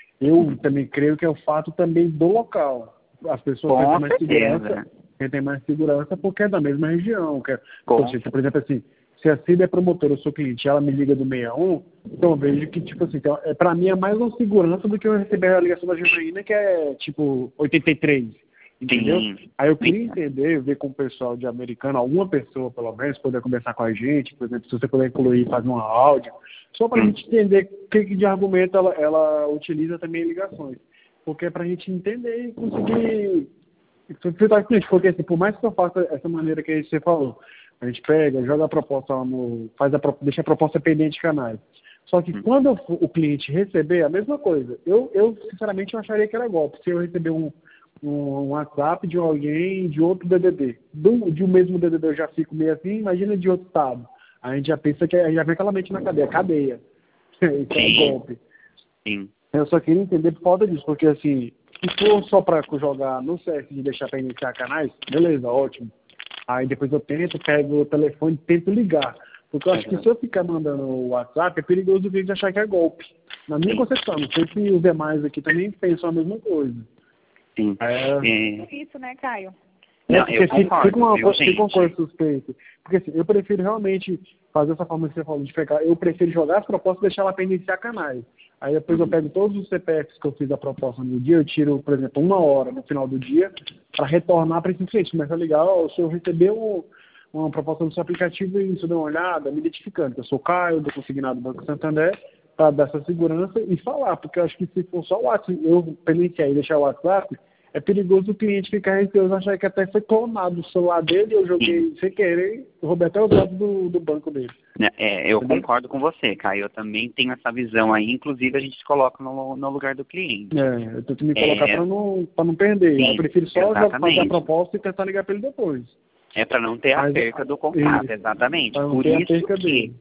eu também creio que é o fato também do local. As pessoas Com têm mais certeza. segurança, quem tem mais segurança porque é da mesma região. Que é, Com então, tipo, por exemplo, assim, se a Cida é promotora, eu sou cliente, ela me liga do sessenta e um, então eu vejo que, tipo assim, então, é, pra mim é mais uma segurança do que eu receber a ligação da Janaína, que é, tipo, oitenta e três. Entendeu? Sim. Aí eu queria entender, ver com o pessoal de Americana, alguma pessoa, pelo menos, poder conversar com a gente, por exemplo, se você puder incluir, fazer uma áudio, só para a gente entender o que de argumento ela, ela utiliza também em ligações. Porque é para a gente entender e conseguir filtrar com isso. Porque, assim, por mais que eu faça essa maneira que você falou, a gente pega, joga a proposta lá no... Faz a, deixa a proposta pendente de canais. Só que quando o cliente receber, a mesma coisa. Eu, eu, sinceramente, eu acharia que era golpe. Se eu receber um um WhatsApp de alguém de outro D D D. Do, de um mesmo D D D eu já fico meio assim, imagina de outro estado. A gente já pensa que é, já vem aquela mente na cadeia, cadeia. Isso é golpe. Sim. Eu só queria entender por falta disso, porque assim, se for só para jogar no C S e deixar para iniciar canais, beleza, ótimo. Aí depois eu tento, pego o telefone e tento ligar. Porque eu acho que se eu ficar mandando o WhatsApp, é perigoso o vídeo achar que é golpe. Na minha concepção, não sei se os demais aqui também pensam a mesma coisa. Sim. É... É isso, né, Caio? Não, é, eu concordo, fica uma, viu, fica uma gente? coisa suspeita. Porque assim, eu prefiro realmente fazer essa forma que você falou de pegar. Eu prefiro jogar as propostas e deixar ela para iniciar canais. Aí depois eu pego todos os C P Fs que eu fiz a proposta no dia, eu tiro, por exemplo, uma hora no final do dia para retornar para esse cliente. Começa a ligar, oh, se eu receber um, uma proposta no seu aplicativo e isso dá uma olhada, me identificando que eu sou Caio, do Consignado do Banco Santander, para dar essa segurança e falar, porque eu acho que se for só o WhatsApp, eu iniciar e deixar o WhatsApp, é perigoso o cliente ficar receoso, achar que até foi clonado o celular dele, eu joguei sem querer, roubei até os dados do, do banco dele. É, eu Entendeu? Concordo com você, Caio. Eu também tenho essa visão aí, inclusive a gente se coloca no, no lugar do cliente. É, eu tento me colocar é... para não, para não perder. Sim, eu prefiro só já fazer a exatamente. proposta e tentar ligar para ele depois. É para não ter a Mas, perca do contrato, isso, exatamente. pra não Por ter a isso perca que dele.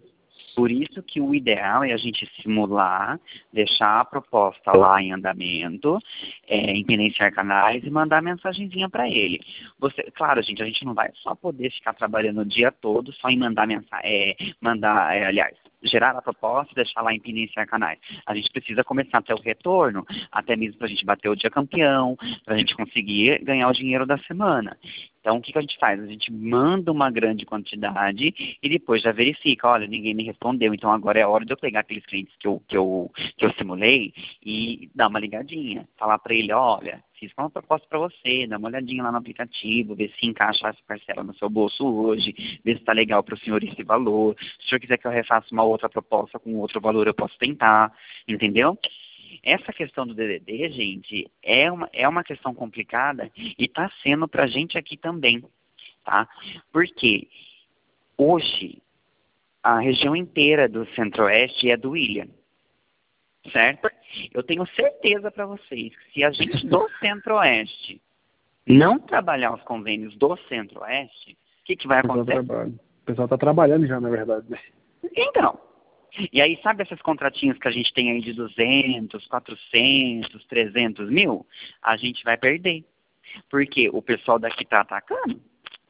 Por isso que o ideal é a gente simular, deixar a proposta lá em andamento, é, imperenciar canais e mandar a mensagenzinha para ele. Você, claro, gente, a gente não vai só poder ficar trabalhando o dia todo só em mandar mensagem, é, mandar, é, aliás, gerar a proposta e deixar lá em imperenciar canais. A gente precisa começar a ter o retorno, até mesmo para a gente bater o dia campeão, para a gente conseguir ganhar o dinheiro da semana. Então, o que, que a gente faz? A gente manda uma grande quantidade e depois já verifica, olha, ninguém me respondeu, então agora é a hora de eu pegar aqueles clientes que eu, que eu, que eu simulei e dar uma ligadinha. Falar para ele, olha, fiz uma proposta para você, dá uma olhadinha lá no aplicativo, ver se encaixa essa parcela no seu bolso hoje, ver se está legal para o senhor esse valor. Se o senhor quiser que eu refaça uma outra proposta com outro valor, eu posso tentar, entendeu? Essa questão do D D D, gente, é uma, é uma questão complicada e está sendo para a gente aqui também, tá? Porque hoje a região inteira do Centro-Oeste é do William, certo? Eu tenho certeza para vocês que se a gente do Centro-Oeste não trabalhar os convênios do Centro-Oeste, o que, que vai acontecer? O pessoal está trabalhando já, na verdade. Então, e aí, sabe essas contratinhos que a gente tem aí de duzentos, quatrocentos, trezentos mil? A gente vai perder. Porque o pessoal daqui está atacando.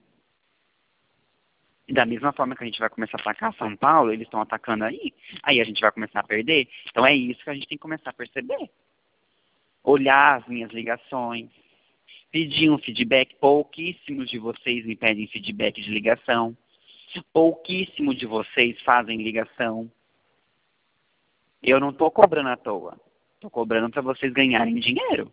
E da mesma forma que a gente vai começar a atacar São Paulo, eles estão atacando aí. Aí a gente vai começar a perder. Então é isso que a gente tem que começar a perceber. Olhar as minhas ligações. Pedir um feedback. Pouquíssimos de vocês me pedem feedback de ligação. Pouquíssimos de vocês fazem ligação. Eu não estou cobrando à toa. Estou cobrando para vocês ganharem dinheiro.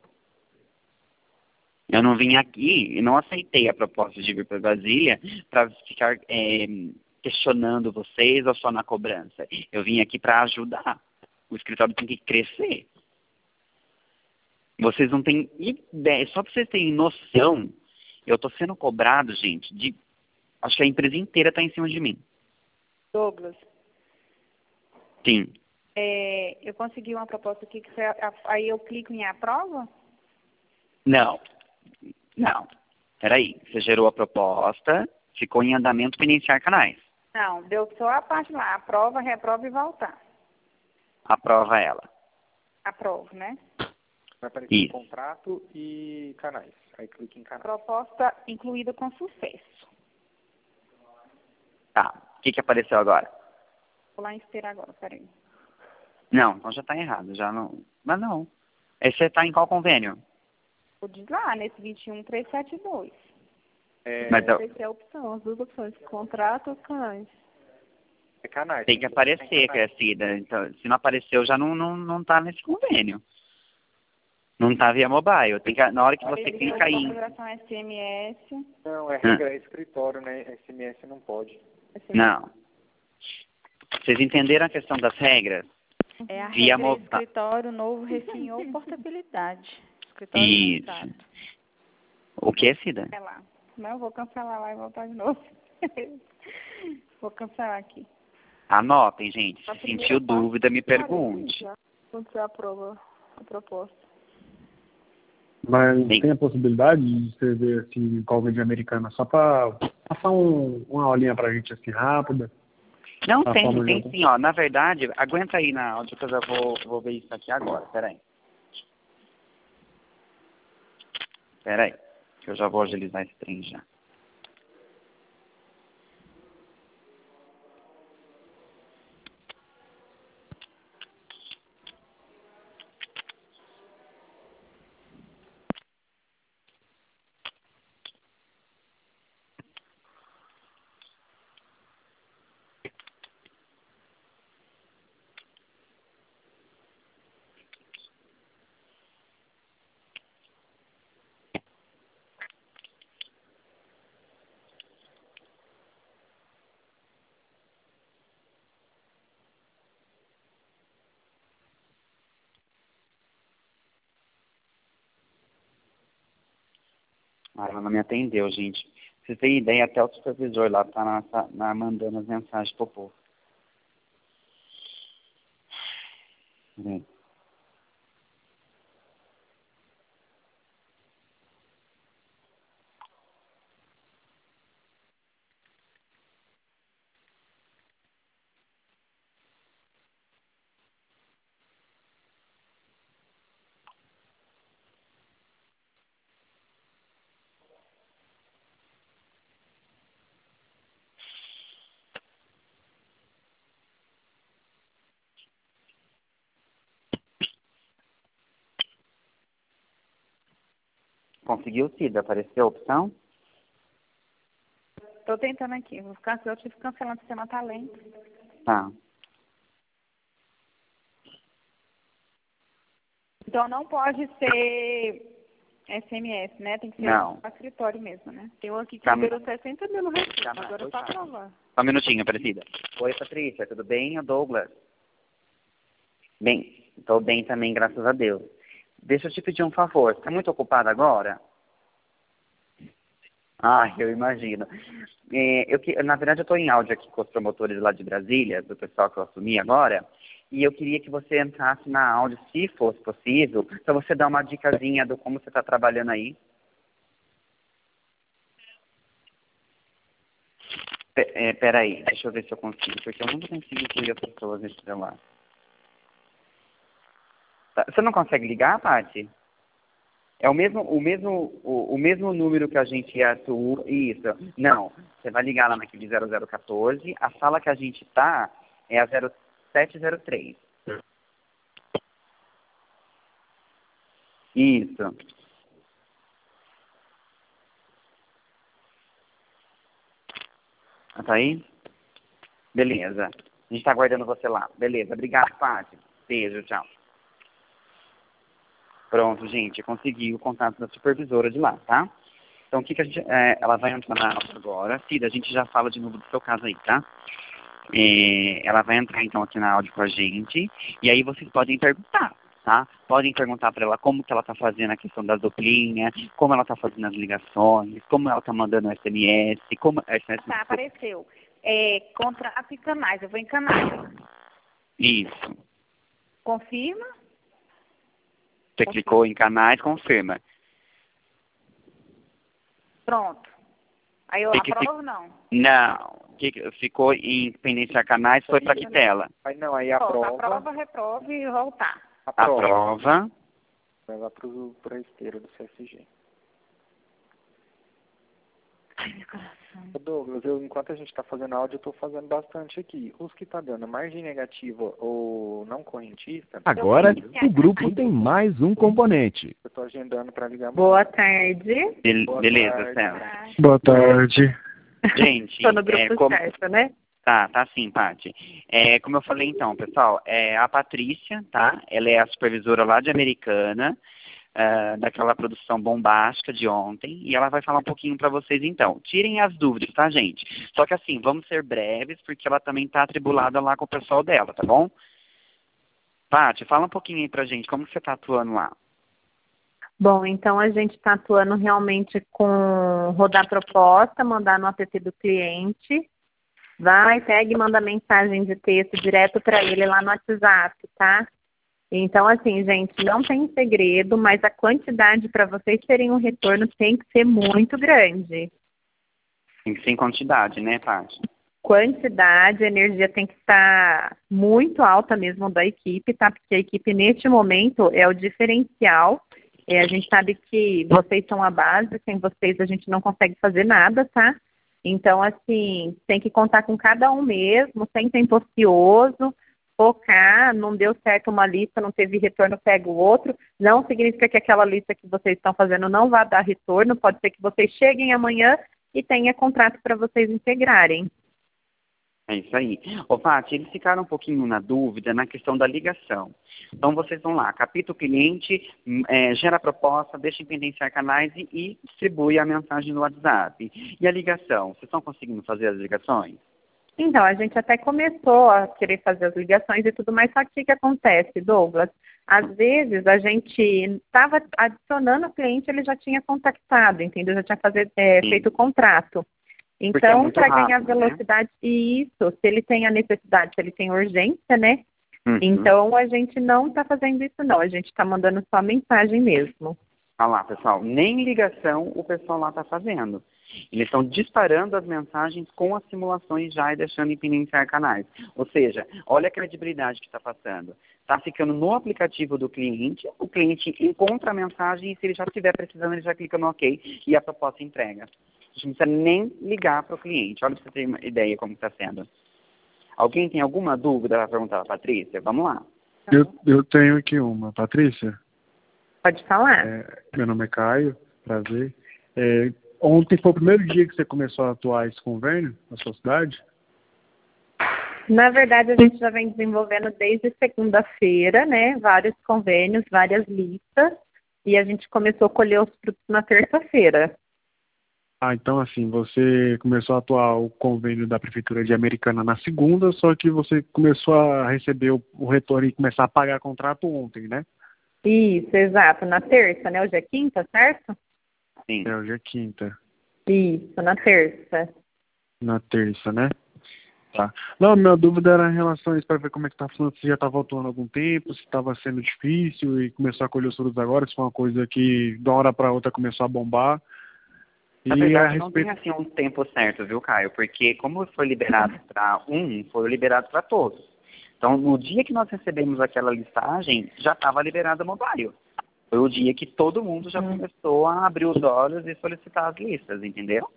Eu não vim aqui e não aceitei a proposta de vir para Brasília para ficar é, questionando vocês ou só na cobrança. Eu vim aqui para ajudar. O escritório tem que crescer. Vocês não têm ideia. Só para vocês terem noção, eu estou sendo cobrado, gente, de... Acho que a empresa inteira está em cima de mim. Douglas. Sim. É, eu consegui uma proposta aqui que foi a, a, aí eu clico em aprova? Não. Não. Peraí. Você gerou a proposta, ficou em andamento para iniciar canais. Não, deu só a parte lá, aprova, reprova e voltar. Aprova ela. Aprova, né? Vai aparecer Isso. contrato e canais. Aí clique em canais. Proposta incluída com sucesso. Tá. O que, que apareceu agora? Vou lá em esteira agora, peraí. Não, então já está errado. Já não... Mas não. Esse você está em qual convênio? Vou dizer lá, nesse vinte e um, trezentos e setenta e dois. É, Mas eu... Essa é a opção, as duas opções, contrato ou canais. é canais. Tem que aparecer, Crescida. Então, se não apareceu, já não, não, não tá nesse convênio. Não tá via mobile. Tem que, na hora que você clica em... Configuração S M S. Não, é regra, é escritório, né? S M S não pode. Não. Vocês entenderam a questão das regras? É a Via regra mo- escritório novo refinhou portabilidade. Escritório Isso. contrato. O que, Cida? É lá. Não, eu vou cancelar lá e voltar de novo. Vou cancelar aqui. Anotem, gente. A Se primeira sentiu parte, dúvida, me cara, pergunte. já, Quando você aprova a proposta. Mas Sim. tem a possibilidade de escrever assim, com alguém de americana, só para passar um, uma aulinha pra gente assim rápida? Não, A tem, forma tem de- sim, ó. Na verdade, aguenta aí na áudio que eu já vou, vou ver isso aqui agora. Peraí. Peraí. Que eu já vou agilizar esse trem já. Ah, ela não me atendeu, gente. Você tem ideia, até o supervisor lá tá na, tá na- mandando as mensagens pro povo. Peraí. Conseguiu, Cida? Apareceu a opção? Tô tentando aqui. Vou ficar, eu tive que cancelar o sistema tá lento. Tá. Então não pode ser S M S, né? Tem que ser Não. no escritório mesmo, né? Tem um aqui que Tá. liberou sessenta mil no recibo, Tá, agora é tá. só provar. Só um minutinho, Aparecida. Oi, Patrícia, tudo bem? É o Douglas. Bem, estou bem também, graças a Deus. Deixa eu te pedir um favor. Você está muito ocupada agora? Ah, eu imagino. É, eu, que- na verdade, eu estou em áudio aqui com os promotores lá de Brasília, do pessoal que eu assumi agora, e eu queria que você entrasse na áudio, se fosse possível, para você dar uma dicasinha do como você está trabalhando aí. Pe- é, peraí, deixa eu ver se eu consigo, porque eu nunca consigo incluir as pessoas nesse celular. Tá, você não consegue ligar, Paty? É o mesmo, o mesmo, o, o mesmo número que a gente atua. Isso. Não. Você vai ligar lá naquele zero zero um quatro. A sala que a gente tá é a zero sete zero três. Isso. Ah, tá aí? Beleza. A gente tá aguardando você lá. Beleza. Obrigado, Paty. Beijo, tchau. Pronto, gente. Consegui o contato da supervisora de lá, tá? Então, o que, que a gente... É, ela vai entrar na aula agora. Cida, a gente já fala de novo do seu caso aí, tá? É, ela vai entrar, então, aqui na áudio com a gente. E aí vocês podem perguntar, tá? Podem perguntar para ela como que ela tá fazendo a questão das duplinhas, como ela tá fazendo as ligações, como ela tá mandando S M S, como... S M S, Tá, apareceu. É, contrato e canais. Eu vou em canais. Isso. Confirma. Você clicou em canais, confirma. Pronto. Aí eu Que que aprovo ou não? Não. Que que ficou em pendência canais, foi para que tela? Aí não, aí Pronto, aprova, aprova, reprova e voltar. aprova. Aprova. Vai lá para a esteira do C S G. Ai, meu coração. Ô, Douglas, eu, enquanto a gente está fazendo áudio, eu estou fazendo bastante aqui. Os que está dando margem negativa ou não correntista, Agora, o grupo tem mais um componente. eu estou agendando para ligar Boa amanhã. tarde. Be- Boa beleza, tarde. Céu. Boa tarde. Gente, Tô no grupo é, como... certo, né? Tá, tá sim, Paty. É, como eu falei então, pessoal, é a Patrícia, tá? Ela é a supervisora lá de Americana, uh, daquela produção bombástica de ontem, e ela vai falar um pouquinho para vocês então. Tirem as dúvidas, tá, gente? Só que assim, vamos ser breves, porque ela também tá atribulada lá com o pessoal dela, tá bom? Paty, fala um pouquinho aí pra gente, como que você tá atuando lá? Bom, então a gente está atuando realmente com rodar proposta, mandar no app do cliente, vai, pega e manda mensagem de texto direto para ele lá no WhatsApp, tá? Então, assim, gente, não tem segredo, mas a quantidade para vocês terem um retorno tem que ser muito grande. Tem que ser em quantidade, né, Paty? Quantidade, a energia tem que estar muito alta mesmo da equipe, tá? Porque a equipe, neste momento, é o diferencial. É, a gente sabe que vocês são a base, sem vocês a gente não consegue fazer nada, tá? Então, assim, tem que contar com cada um mesmo, sem tempo ocioso, focar, não deu certo uma lista, não teve retorno, pega o outro. Não significa que aquela lista que vocês estão fazendo não vai dar retorno, pode ser que vocês cheguem amanhã e tenha contrato para vocês integrarem. É isso aí. Ô, Paty, eles ficaram um pouquinho na dúvida na questão da ligação. Então, vocês vão lá, capta o cliente, é, gera a proposta, deixa em pendenciar canais e, e distribui a mensagem no WhatsApp. E a ligação? Vocês estão conseguindo fazer as ligações? Então, a gente até começou a querer fazer as ligações e tudo mais, só que o que acontece, Douglas? Às vezes, a gente estava adicionando o cliente, ele já tinha contactado, entendeu? Já tinha fazer, é, feito o contrato. Então, é para ganhar rápido, velocidade, né? Isso, se ele tem a necessidade, se ele tem urgência, né? Uhum. Então, a gente não está fazendo isso, não. A gente está mandando só mensagem mesmo. Olha lá, pessoal, nem ligação o pessoal lá está fazendo. Eles estão disparando as mensagens com as simulações já e deixando em pendenciar canais. Ou seja, olha a credibilidade que está passando. Está ficando no aplicativo do cliente, o cliente encontra a mensagem e se ele já estiver precisando, ele já clica no OK e a proposta entrega. A gente não precisa nem ligar para o cliente. Olha para você ter uma ideia como está sendo. Alguém tem alguma dúvida para perguntar para a Patrícia? Vamos lá. Eu, eu tenho aqui uma. Patrícia? Pode falar. É, meu nome é Caio. Prazer. É, ontem foi o primeiro dia que você começou a atuar esse convênio na sua cidade? Na verdade, a gente já vem desenvolvendo desde segunda-feira, né? Vários convênios, várias listas, e a gente começou a colher os frutos na terça-feira. Ah, então assim, você começou a atuar o convênio da Prefeitura de Americana na segunda, só que você começou a receber o, o retorno e começar a pagar contrato ontem, né? Isso, exato, na terça, né? Hoje é quinta, certo? Sim. É, hoje é quinta. Isso, na terça. Na terça, né? Tá. Não, minha dúvida era em relação a isso, para ver como é que tá funcionando, se já estava atuando há algum tempo, se estava sendo difícil e começou a colher os frutos agora, se foi uma coisa que de uma hora para outra começou a bombar. Na E verdade, a respeito... não tem assim um tempo certo, viu, Caio? Porque como foi liberado para um, foi liberado para todos. Então, no dia que nós recebemos aquela listagem, já estava liberado a mobile. Foi o dia que todo mundo já Hum. começou a abrir os olhos e solicitar as listas, entendeu?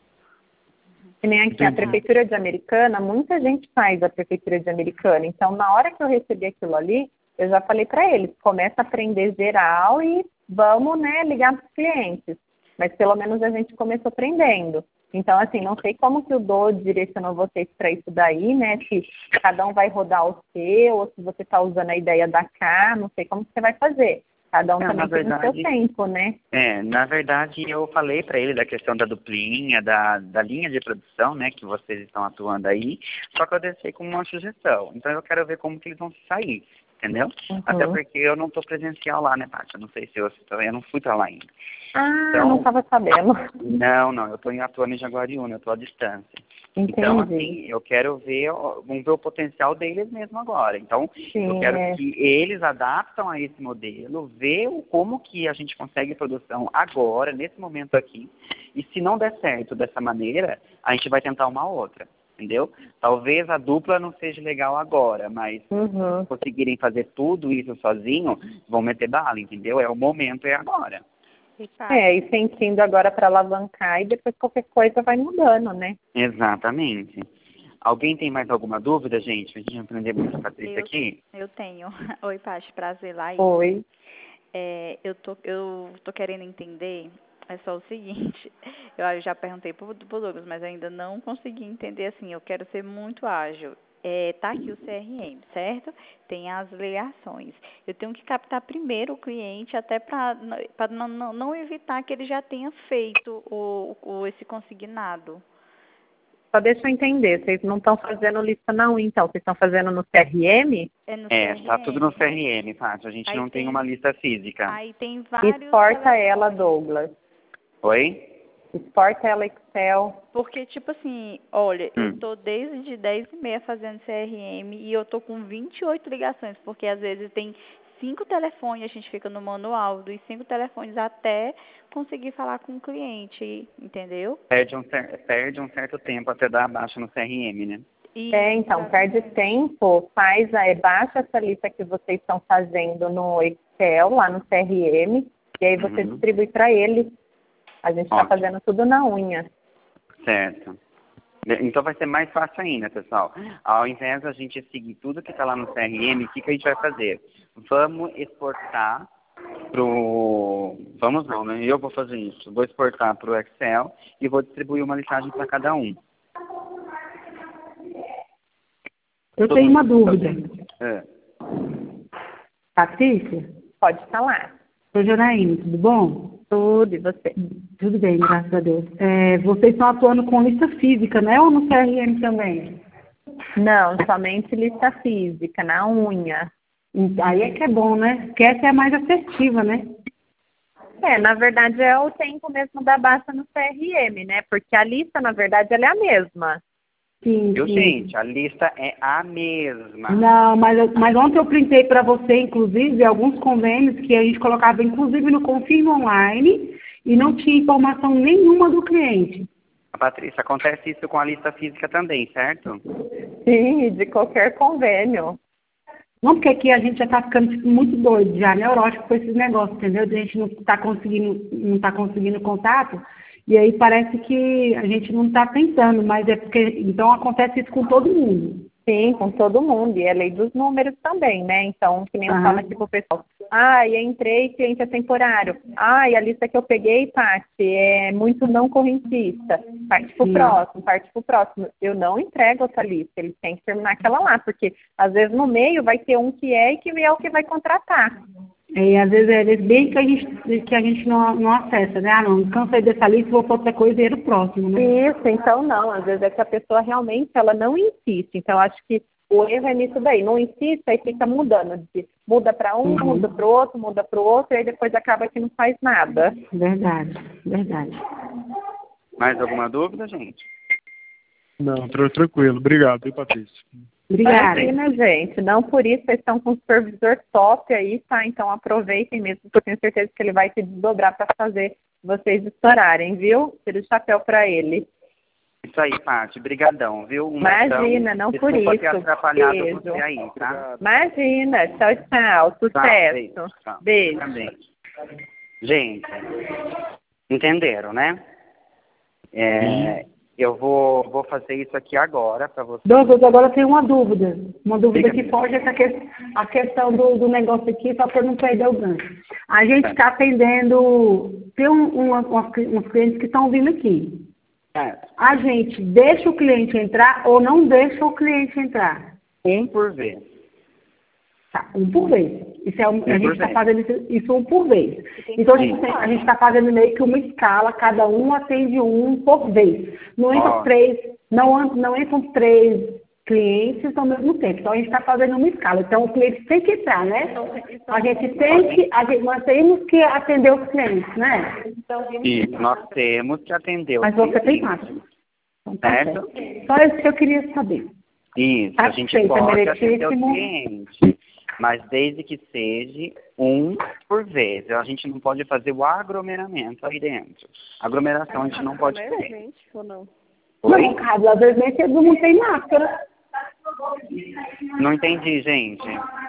Que nem aqui, a Prefeitura de Americana, muita gente faz a Prefeitura de Americana. Então, na hora que eu recebi aquilo ali, eu já falei para eles, começa a aprender geral e vamos, né, ligar para os clientes. Mas pelo menos a gente começou aprendendo. Então, assim, não sei como que o D O direcionou vocês para isso daí, né? Se cada um vai rodar o seu, ou se você está usando a ideia da K, não sei como que você vai fazer. Cada um É, também na tem verdade- o seu tempo, né? É, na verdade, eu falei para ele da questão da duplinha, da, da linha de produção, né, que vocês estão atuando aí, só que eu deixei como uma sugestão. Então, eu quero ver como que eles vão se sair, entendeu? Uhum. Até porque eu não estou presencial lá, né, Paty? Eu não sei se eu, eu não fui para lá ainda. Ah, Então- não estava sabendo. Não, não, eu estou atuando em Jaguariúna, eu estou à distância. Entendi. Então, assim, eu quero ver, ó, vamos ver o potencial deles mesmo agora. Então, Sim, eu quero é. que eles adaptam a esse modelo, ver o- como que a gente consegue produção agora, nesse momento aqui. E se não der certo dessa maneira, a gente vai tentar uma outra, entendeu? Talvez a dupla não seja legal agora, mas Uhum. se conseguirem fazer tudo isso sozinho, vão meter bala, entendeu? É o momento, é agora. E Paty, É, e sentindo agora para alavancar e depois qualquer coisa vai mudando, né? Exatamente. Alguém tem mais alguma dúvida, gente? A gente aprender muito com a Patrícia Eu- aqui. eu tenho. Oi, Paty, prazer lá. Oi. É, eu tô, eu tô querendo entender, é só o seguinte, eu já perguntei pro, pro Douglas, mas ainda não consegui entender assim, eu quero ser muito ágil. É, tá aqui o C R M, certo? Tem as ligações. Eu tenho que captar primeiro o cliente, até para não, não, não evitar que ele já tenha feito o, o, esse consignado. Só deixa eu entender, vocês não estão fazendo lista na U I, então, vocês estão fazendo no C R M? É no É, C R M. tá tudo no C R M, Paty. A gente Aí não tem tem- uma lista física. Aí tem vários... Exporta telefones. ela, Douglas. Oi? Exporta ela Excel. Porque, tipo assim, olha, Hum. eu tô desde dez e meia fazendo C R M e eu tô com vinte e oito ligações, porque às vezes tem cinco telefones, a gente fica no manual dos cinco telefones até conseguir falar com o cliente, entendeu? Perde um, cer- perde um certo tempo até dar baixa no C R M, né? E, É, então, perde tempo, faz, a, baixa essa lista que vocês estão fazendo no Excel, lá no C R M, e aí você Uhum. distribui para eles. A gente está Ótimo. fazendo tudo na unha. Certo. Então vai ser mais fácil ainda, pessoal. Ao invés da gente seguir tudo que está lá no C R M, o que, que a gente vai fazer? Vamos exportar pro... Vamos não, né? Eu vou fazer isso. Vou exportar para o Excel e vou distribuir uma listagem para cada um. Eu tenho uma dúvida. É. Patrícia, Pode falar. sou Janaína, tudo bom? Tudo, e você? Tudo bem, graças a Deus. É, vocês estão atuando com lista física, né? Ou no C R M também? Não, somente lista física, na unha. Aí é que é bom, né? Porque essa é a mais assertiva, né? É, na verdade é o tempo mesmo da baixa no C R M, né? Porque a lista, na verdade, ela é a mesma. Sim, Viu, sim. gente? A lista é a mesma. Não, mas, eu- mas ontem eu printei para você, inclusive, alguns convênios que a gente colocava, inclusive, no Confirma Online e não tinha informação nenhuma do cliente. Patrícia, acontece isso com a lista física também, certo? Sim, de qualquer convênio. Não, porque aqui a gente já está ficando tipo, muito doido, já neurótico com esses negócios, entendeu? De a gente não está conseguindo, não tá conseguindo contato, e aí parece que a gente não está tentando, mas é porque, então acontece isso com todo mundo. Sim, com todo mundo. E é lei dos números também, né? Então, que nem eu Aham. falo aqui pro pessoal, Ai, entrei, cliente é temporário. Ai, a lista que eu peguei, Paty, é muito não correntista. Parte pro Sim. próximo, parte pro próximo. Eu não entrego essa lista, eles têm que terminar aquela lá, porque às vezes no meio vai ter um que é e que é o que vai contratar. E às vezes é bem que a gente, que a gente não, não acessa, né? Ah, não, cansei dessa lista, vou para outra coisa e ir o próximo, né? Isso, então não. Às vezes é que a pessoa realmente ela não insiste. Então, acho que o erro é nisso daí. Não insiste, aí fica mudando. De, muda para um, Uhum. muda para o outro, muda para o outro, e aí depois acaba que não faz nada. Verdade, verdade. Mais alguma dúvida, gente? Não, tra- tranquilo. Obrigado, viu, Patrícia? Obrigada. Imagina, gente. Não por isso, vocês estão com um supervisor top aí, tá? Então aproveitem mesmo, porque eu tenho certeza que ele vai se desdobrar para fazer vocês estourarem, viu? Tira o chapéu para ele. Isso aí, Paty. Brigadão, viu? Um Imagina, beijão. não por Desculpa ter isso. atrapalhado Beijo. você aí, tá? Imagina. Tchau, tchau. Tá, Sucesso. beijo. Tchau. Beijo. Também. Gente, entenderam, né? É, eu vou, vou fazer isso aqui agora para vocês. Douglas, agora eu tenho uma dúvida. Uma dúvida Diga. que foge essa que, a questão do, do negócio aqui, só para não perder o gancho. A gente está atendendo, tem um, uma, uma, uns clientes que estão vindo aqui. Certo. A gente deixa o cliente entrar ou não deixa o cliente entrar? Um por vez. Tá, um por vez. Isso é um, Um a gente por está vez. fazendo isso, isso um por vez. Então, a gente tem- a gente está fazendo meio que uma escala, cada um atende um por vez. Não entram Ó. três, não, an- não entram três clientes ao mesmo tempo. Então, a gente está fazendo uma escala. Então, o cliente tem que entrar, né? A gente tem que, a gente, nós temos que atender os clientes, né? E nós temos que atender o Mas você tem cliente. mais. Então, tá Certo? certo. Só isso que eu queria saber. Isso, a gente Aceita, pode atender o meretíssimo. cliente, mas desde que seja um por vez. A gente não pode fazer o aglomeramento aí dentro. Aglomeração a gente não pode ter. gente, ou não? Oi? Não, Carlos, às vezes nem todo mundo tem máscara. Não entendi, gente.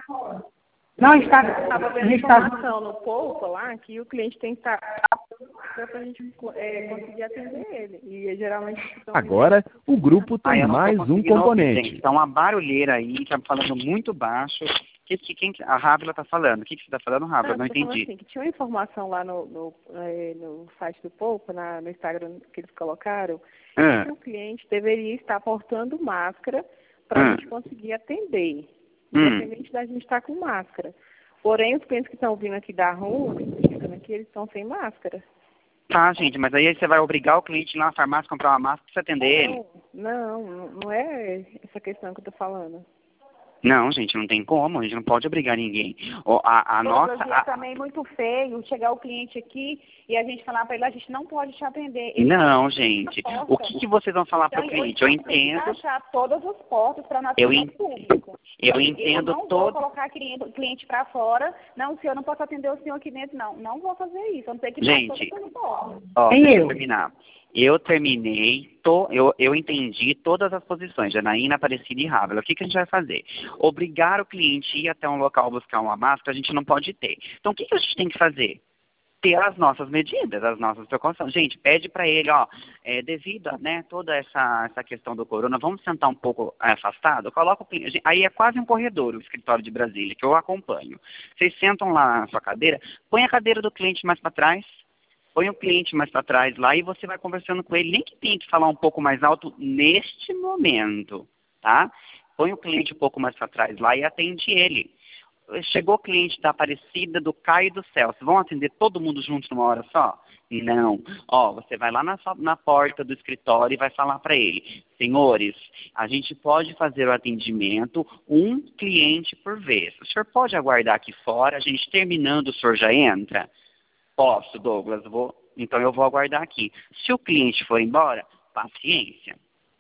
Não, a gente está... Estava A vendo gente tá, informação no Poupa lá que o cliente tem que estar para a gente é, conseguir atender ele. E geralmente estão Agora, o grupo Ah, tem eu não tô mais um conseguindo ouvir, componente. gente. Tá uma barulheira aí, tá falando muito baixo. Que, que, quem, a Rávila tá falando. O que, que você tá falando, Rávila? Ah, Não eu tô falando entendi. assim, que tinha uma informação lá no, no, eh, no site do Poupa, na, no Instagram que eles colocaram, Ah, que o cliente deveria estar portando máscara para a Ah. gente conseguir atender, Hum. independente da gente estar com máscara. Porém, os clientes que estão vindo aqui da rua, que eles estão sem máscara. Tá, gente, mas aí você vai obrigar o cliente ir lá na farmácia a comprar uma máscara pra você atender ele? Não, não, não é essa questão que eu tô falando. Não, gente, não tem como, a gente não pode obrigar ninguém. Ó, A, a nossa... Douglas, e é a- também muito feio chegar o cliente aqui e a gente falar para ele, a gente não pode te atender. Ele Não, tem gente. porta. O que, que vocês vão falar Então, pro cliente? Eu tenho que entendo, fechar todas as portas para nós Eu atender en- o público. eu entendo Eu não vou todo... colocar cliente, cliente para fora. Não, senhor, não posso atender o senhor aqui dentro, não. Não vou fazer isso. Eu não sei que Gente, todas as portas. Ó, Quem deixa eu eu? terminar. Eu terminei, to, eu, eu entendi todas as posições, Janaína, Aparecida e Rávila. O que, que a gente vai fazer? Obrigar o cliente a ir até um local buscar uma máscara, a gente não pode ter. Então, o que, que a gente tem que fazer? Ter as nossas medidas, as nossas precauções. Gente, pede para ele, ó, é, devido a né, toda essa, essa questão do corona, vamos sentar um pouco é, afastado? Coloca o cliente. Aí é quase um corredor o escritório de Brasília, que eu acompanho. Vocês sentam lá na sua cadeira, põe a cadeira do cliente mais para trás, põe o cliente mais para trás lá e você vai conversando com ele, nem que tenha que falar um pouco mais alto neste momento, tá? Põe o cliente um pouco mais para trás lá e atende ele. Chegou o cliente da Aparecida, do Caio e do Celso, vão atender todo mundo junto numa hora só? Não. Ó, você vai lá na, na porta do escritório e vai falar para ele, senhores, a gente pode fazer o atendimento um cliente por vez. O senhor pode aguardar aqui fora, a gente terminando, o senhor já entra? Posso, Douglas, vou, então eu vou aguardar aqui. Se o cliente for embora, paciência.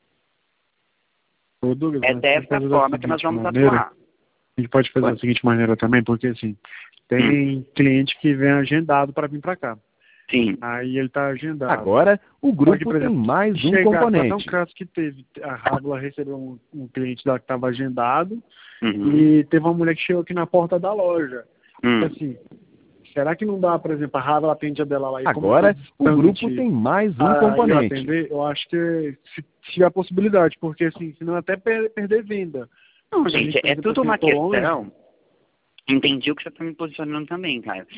Ô, Douglas, É nós dessa podemos fazer da forma que nós seguinte vamos maneira. atuar. A gente pode fazer Pode. da seguinte maneira também, porque assim, tem cliente que vem agendado para vir para cá. Sim. Aí ele está agendado. Agora, o Pode, grupo por tem exemplo, mais um chegar, fazer um componente. caso que teve, a Rávila recebeu um, um cliente lá que estava agendado Uhum. e teve uma mulher que chegou aqui na porta da loja. Hum. Assim, será que não dá, por exemplo, a Rávila atende a dela lá e Agora, como o tá grupo distante, tem mais um ah, eu componente. atender, eu acho que se tiver a possibilidade, porque assim, senão até per- perder venda. Não, A gente, gente, por é exemplo, tudo assim, uma eu tô longe. questão. Entendi o que você está me posicionando também, Caio.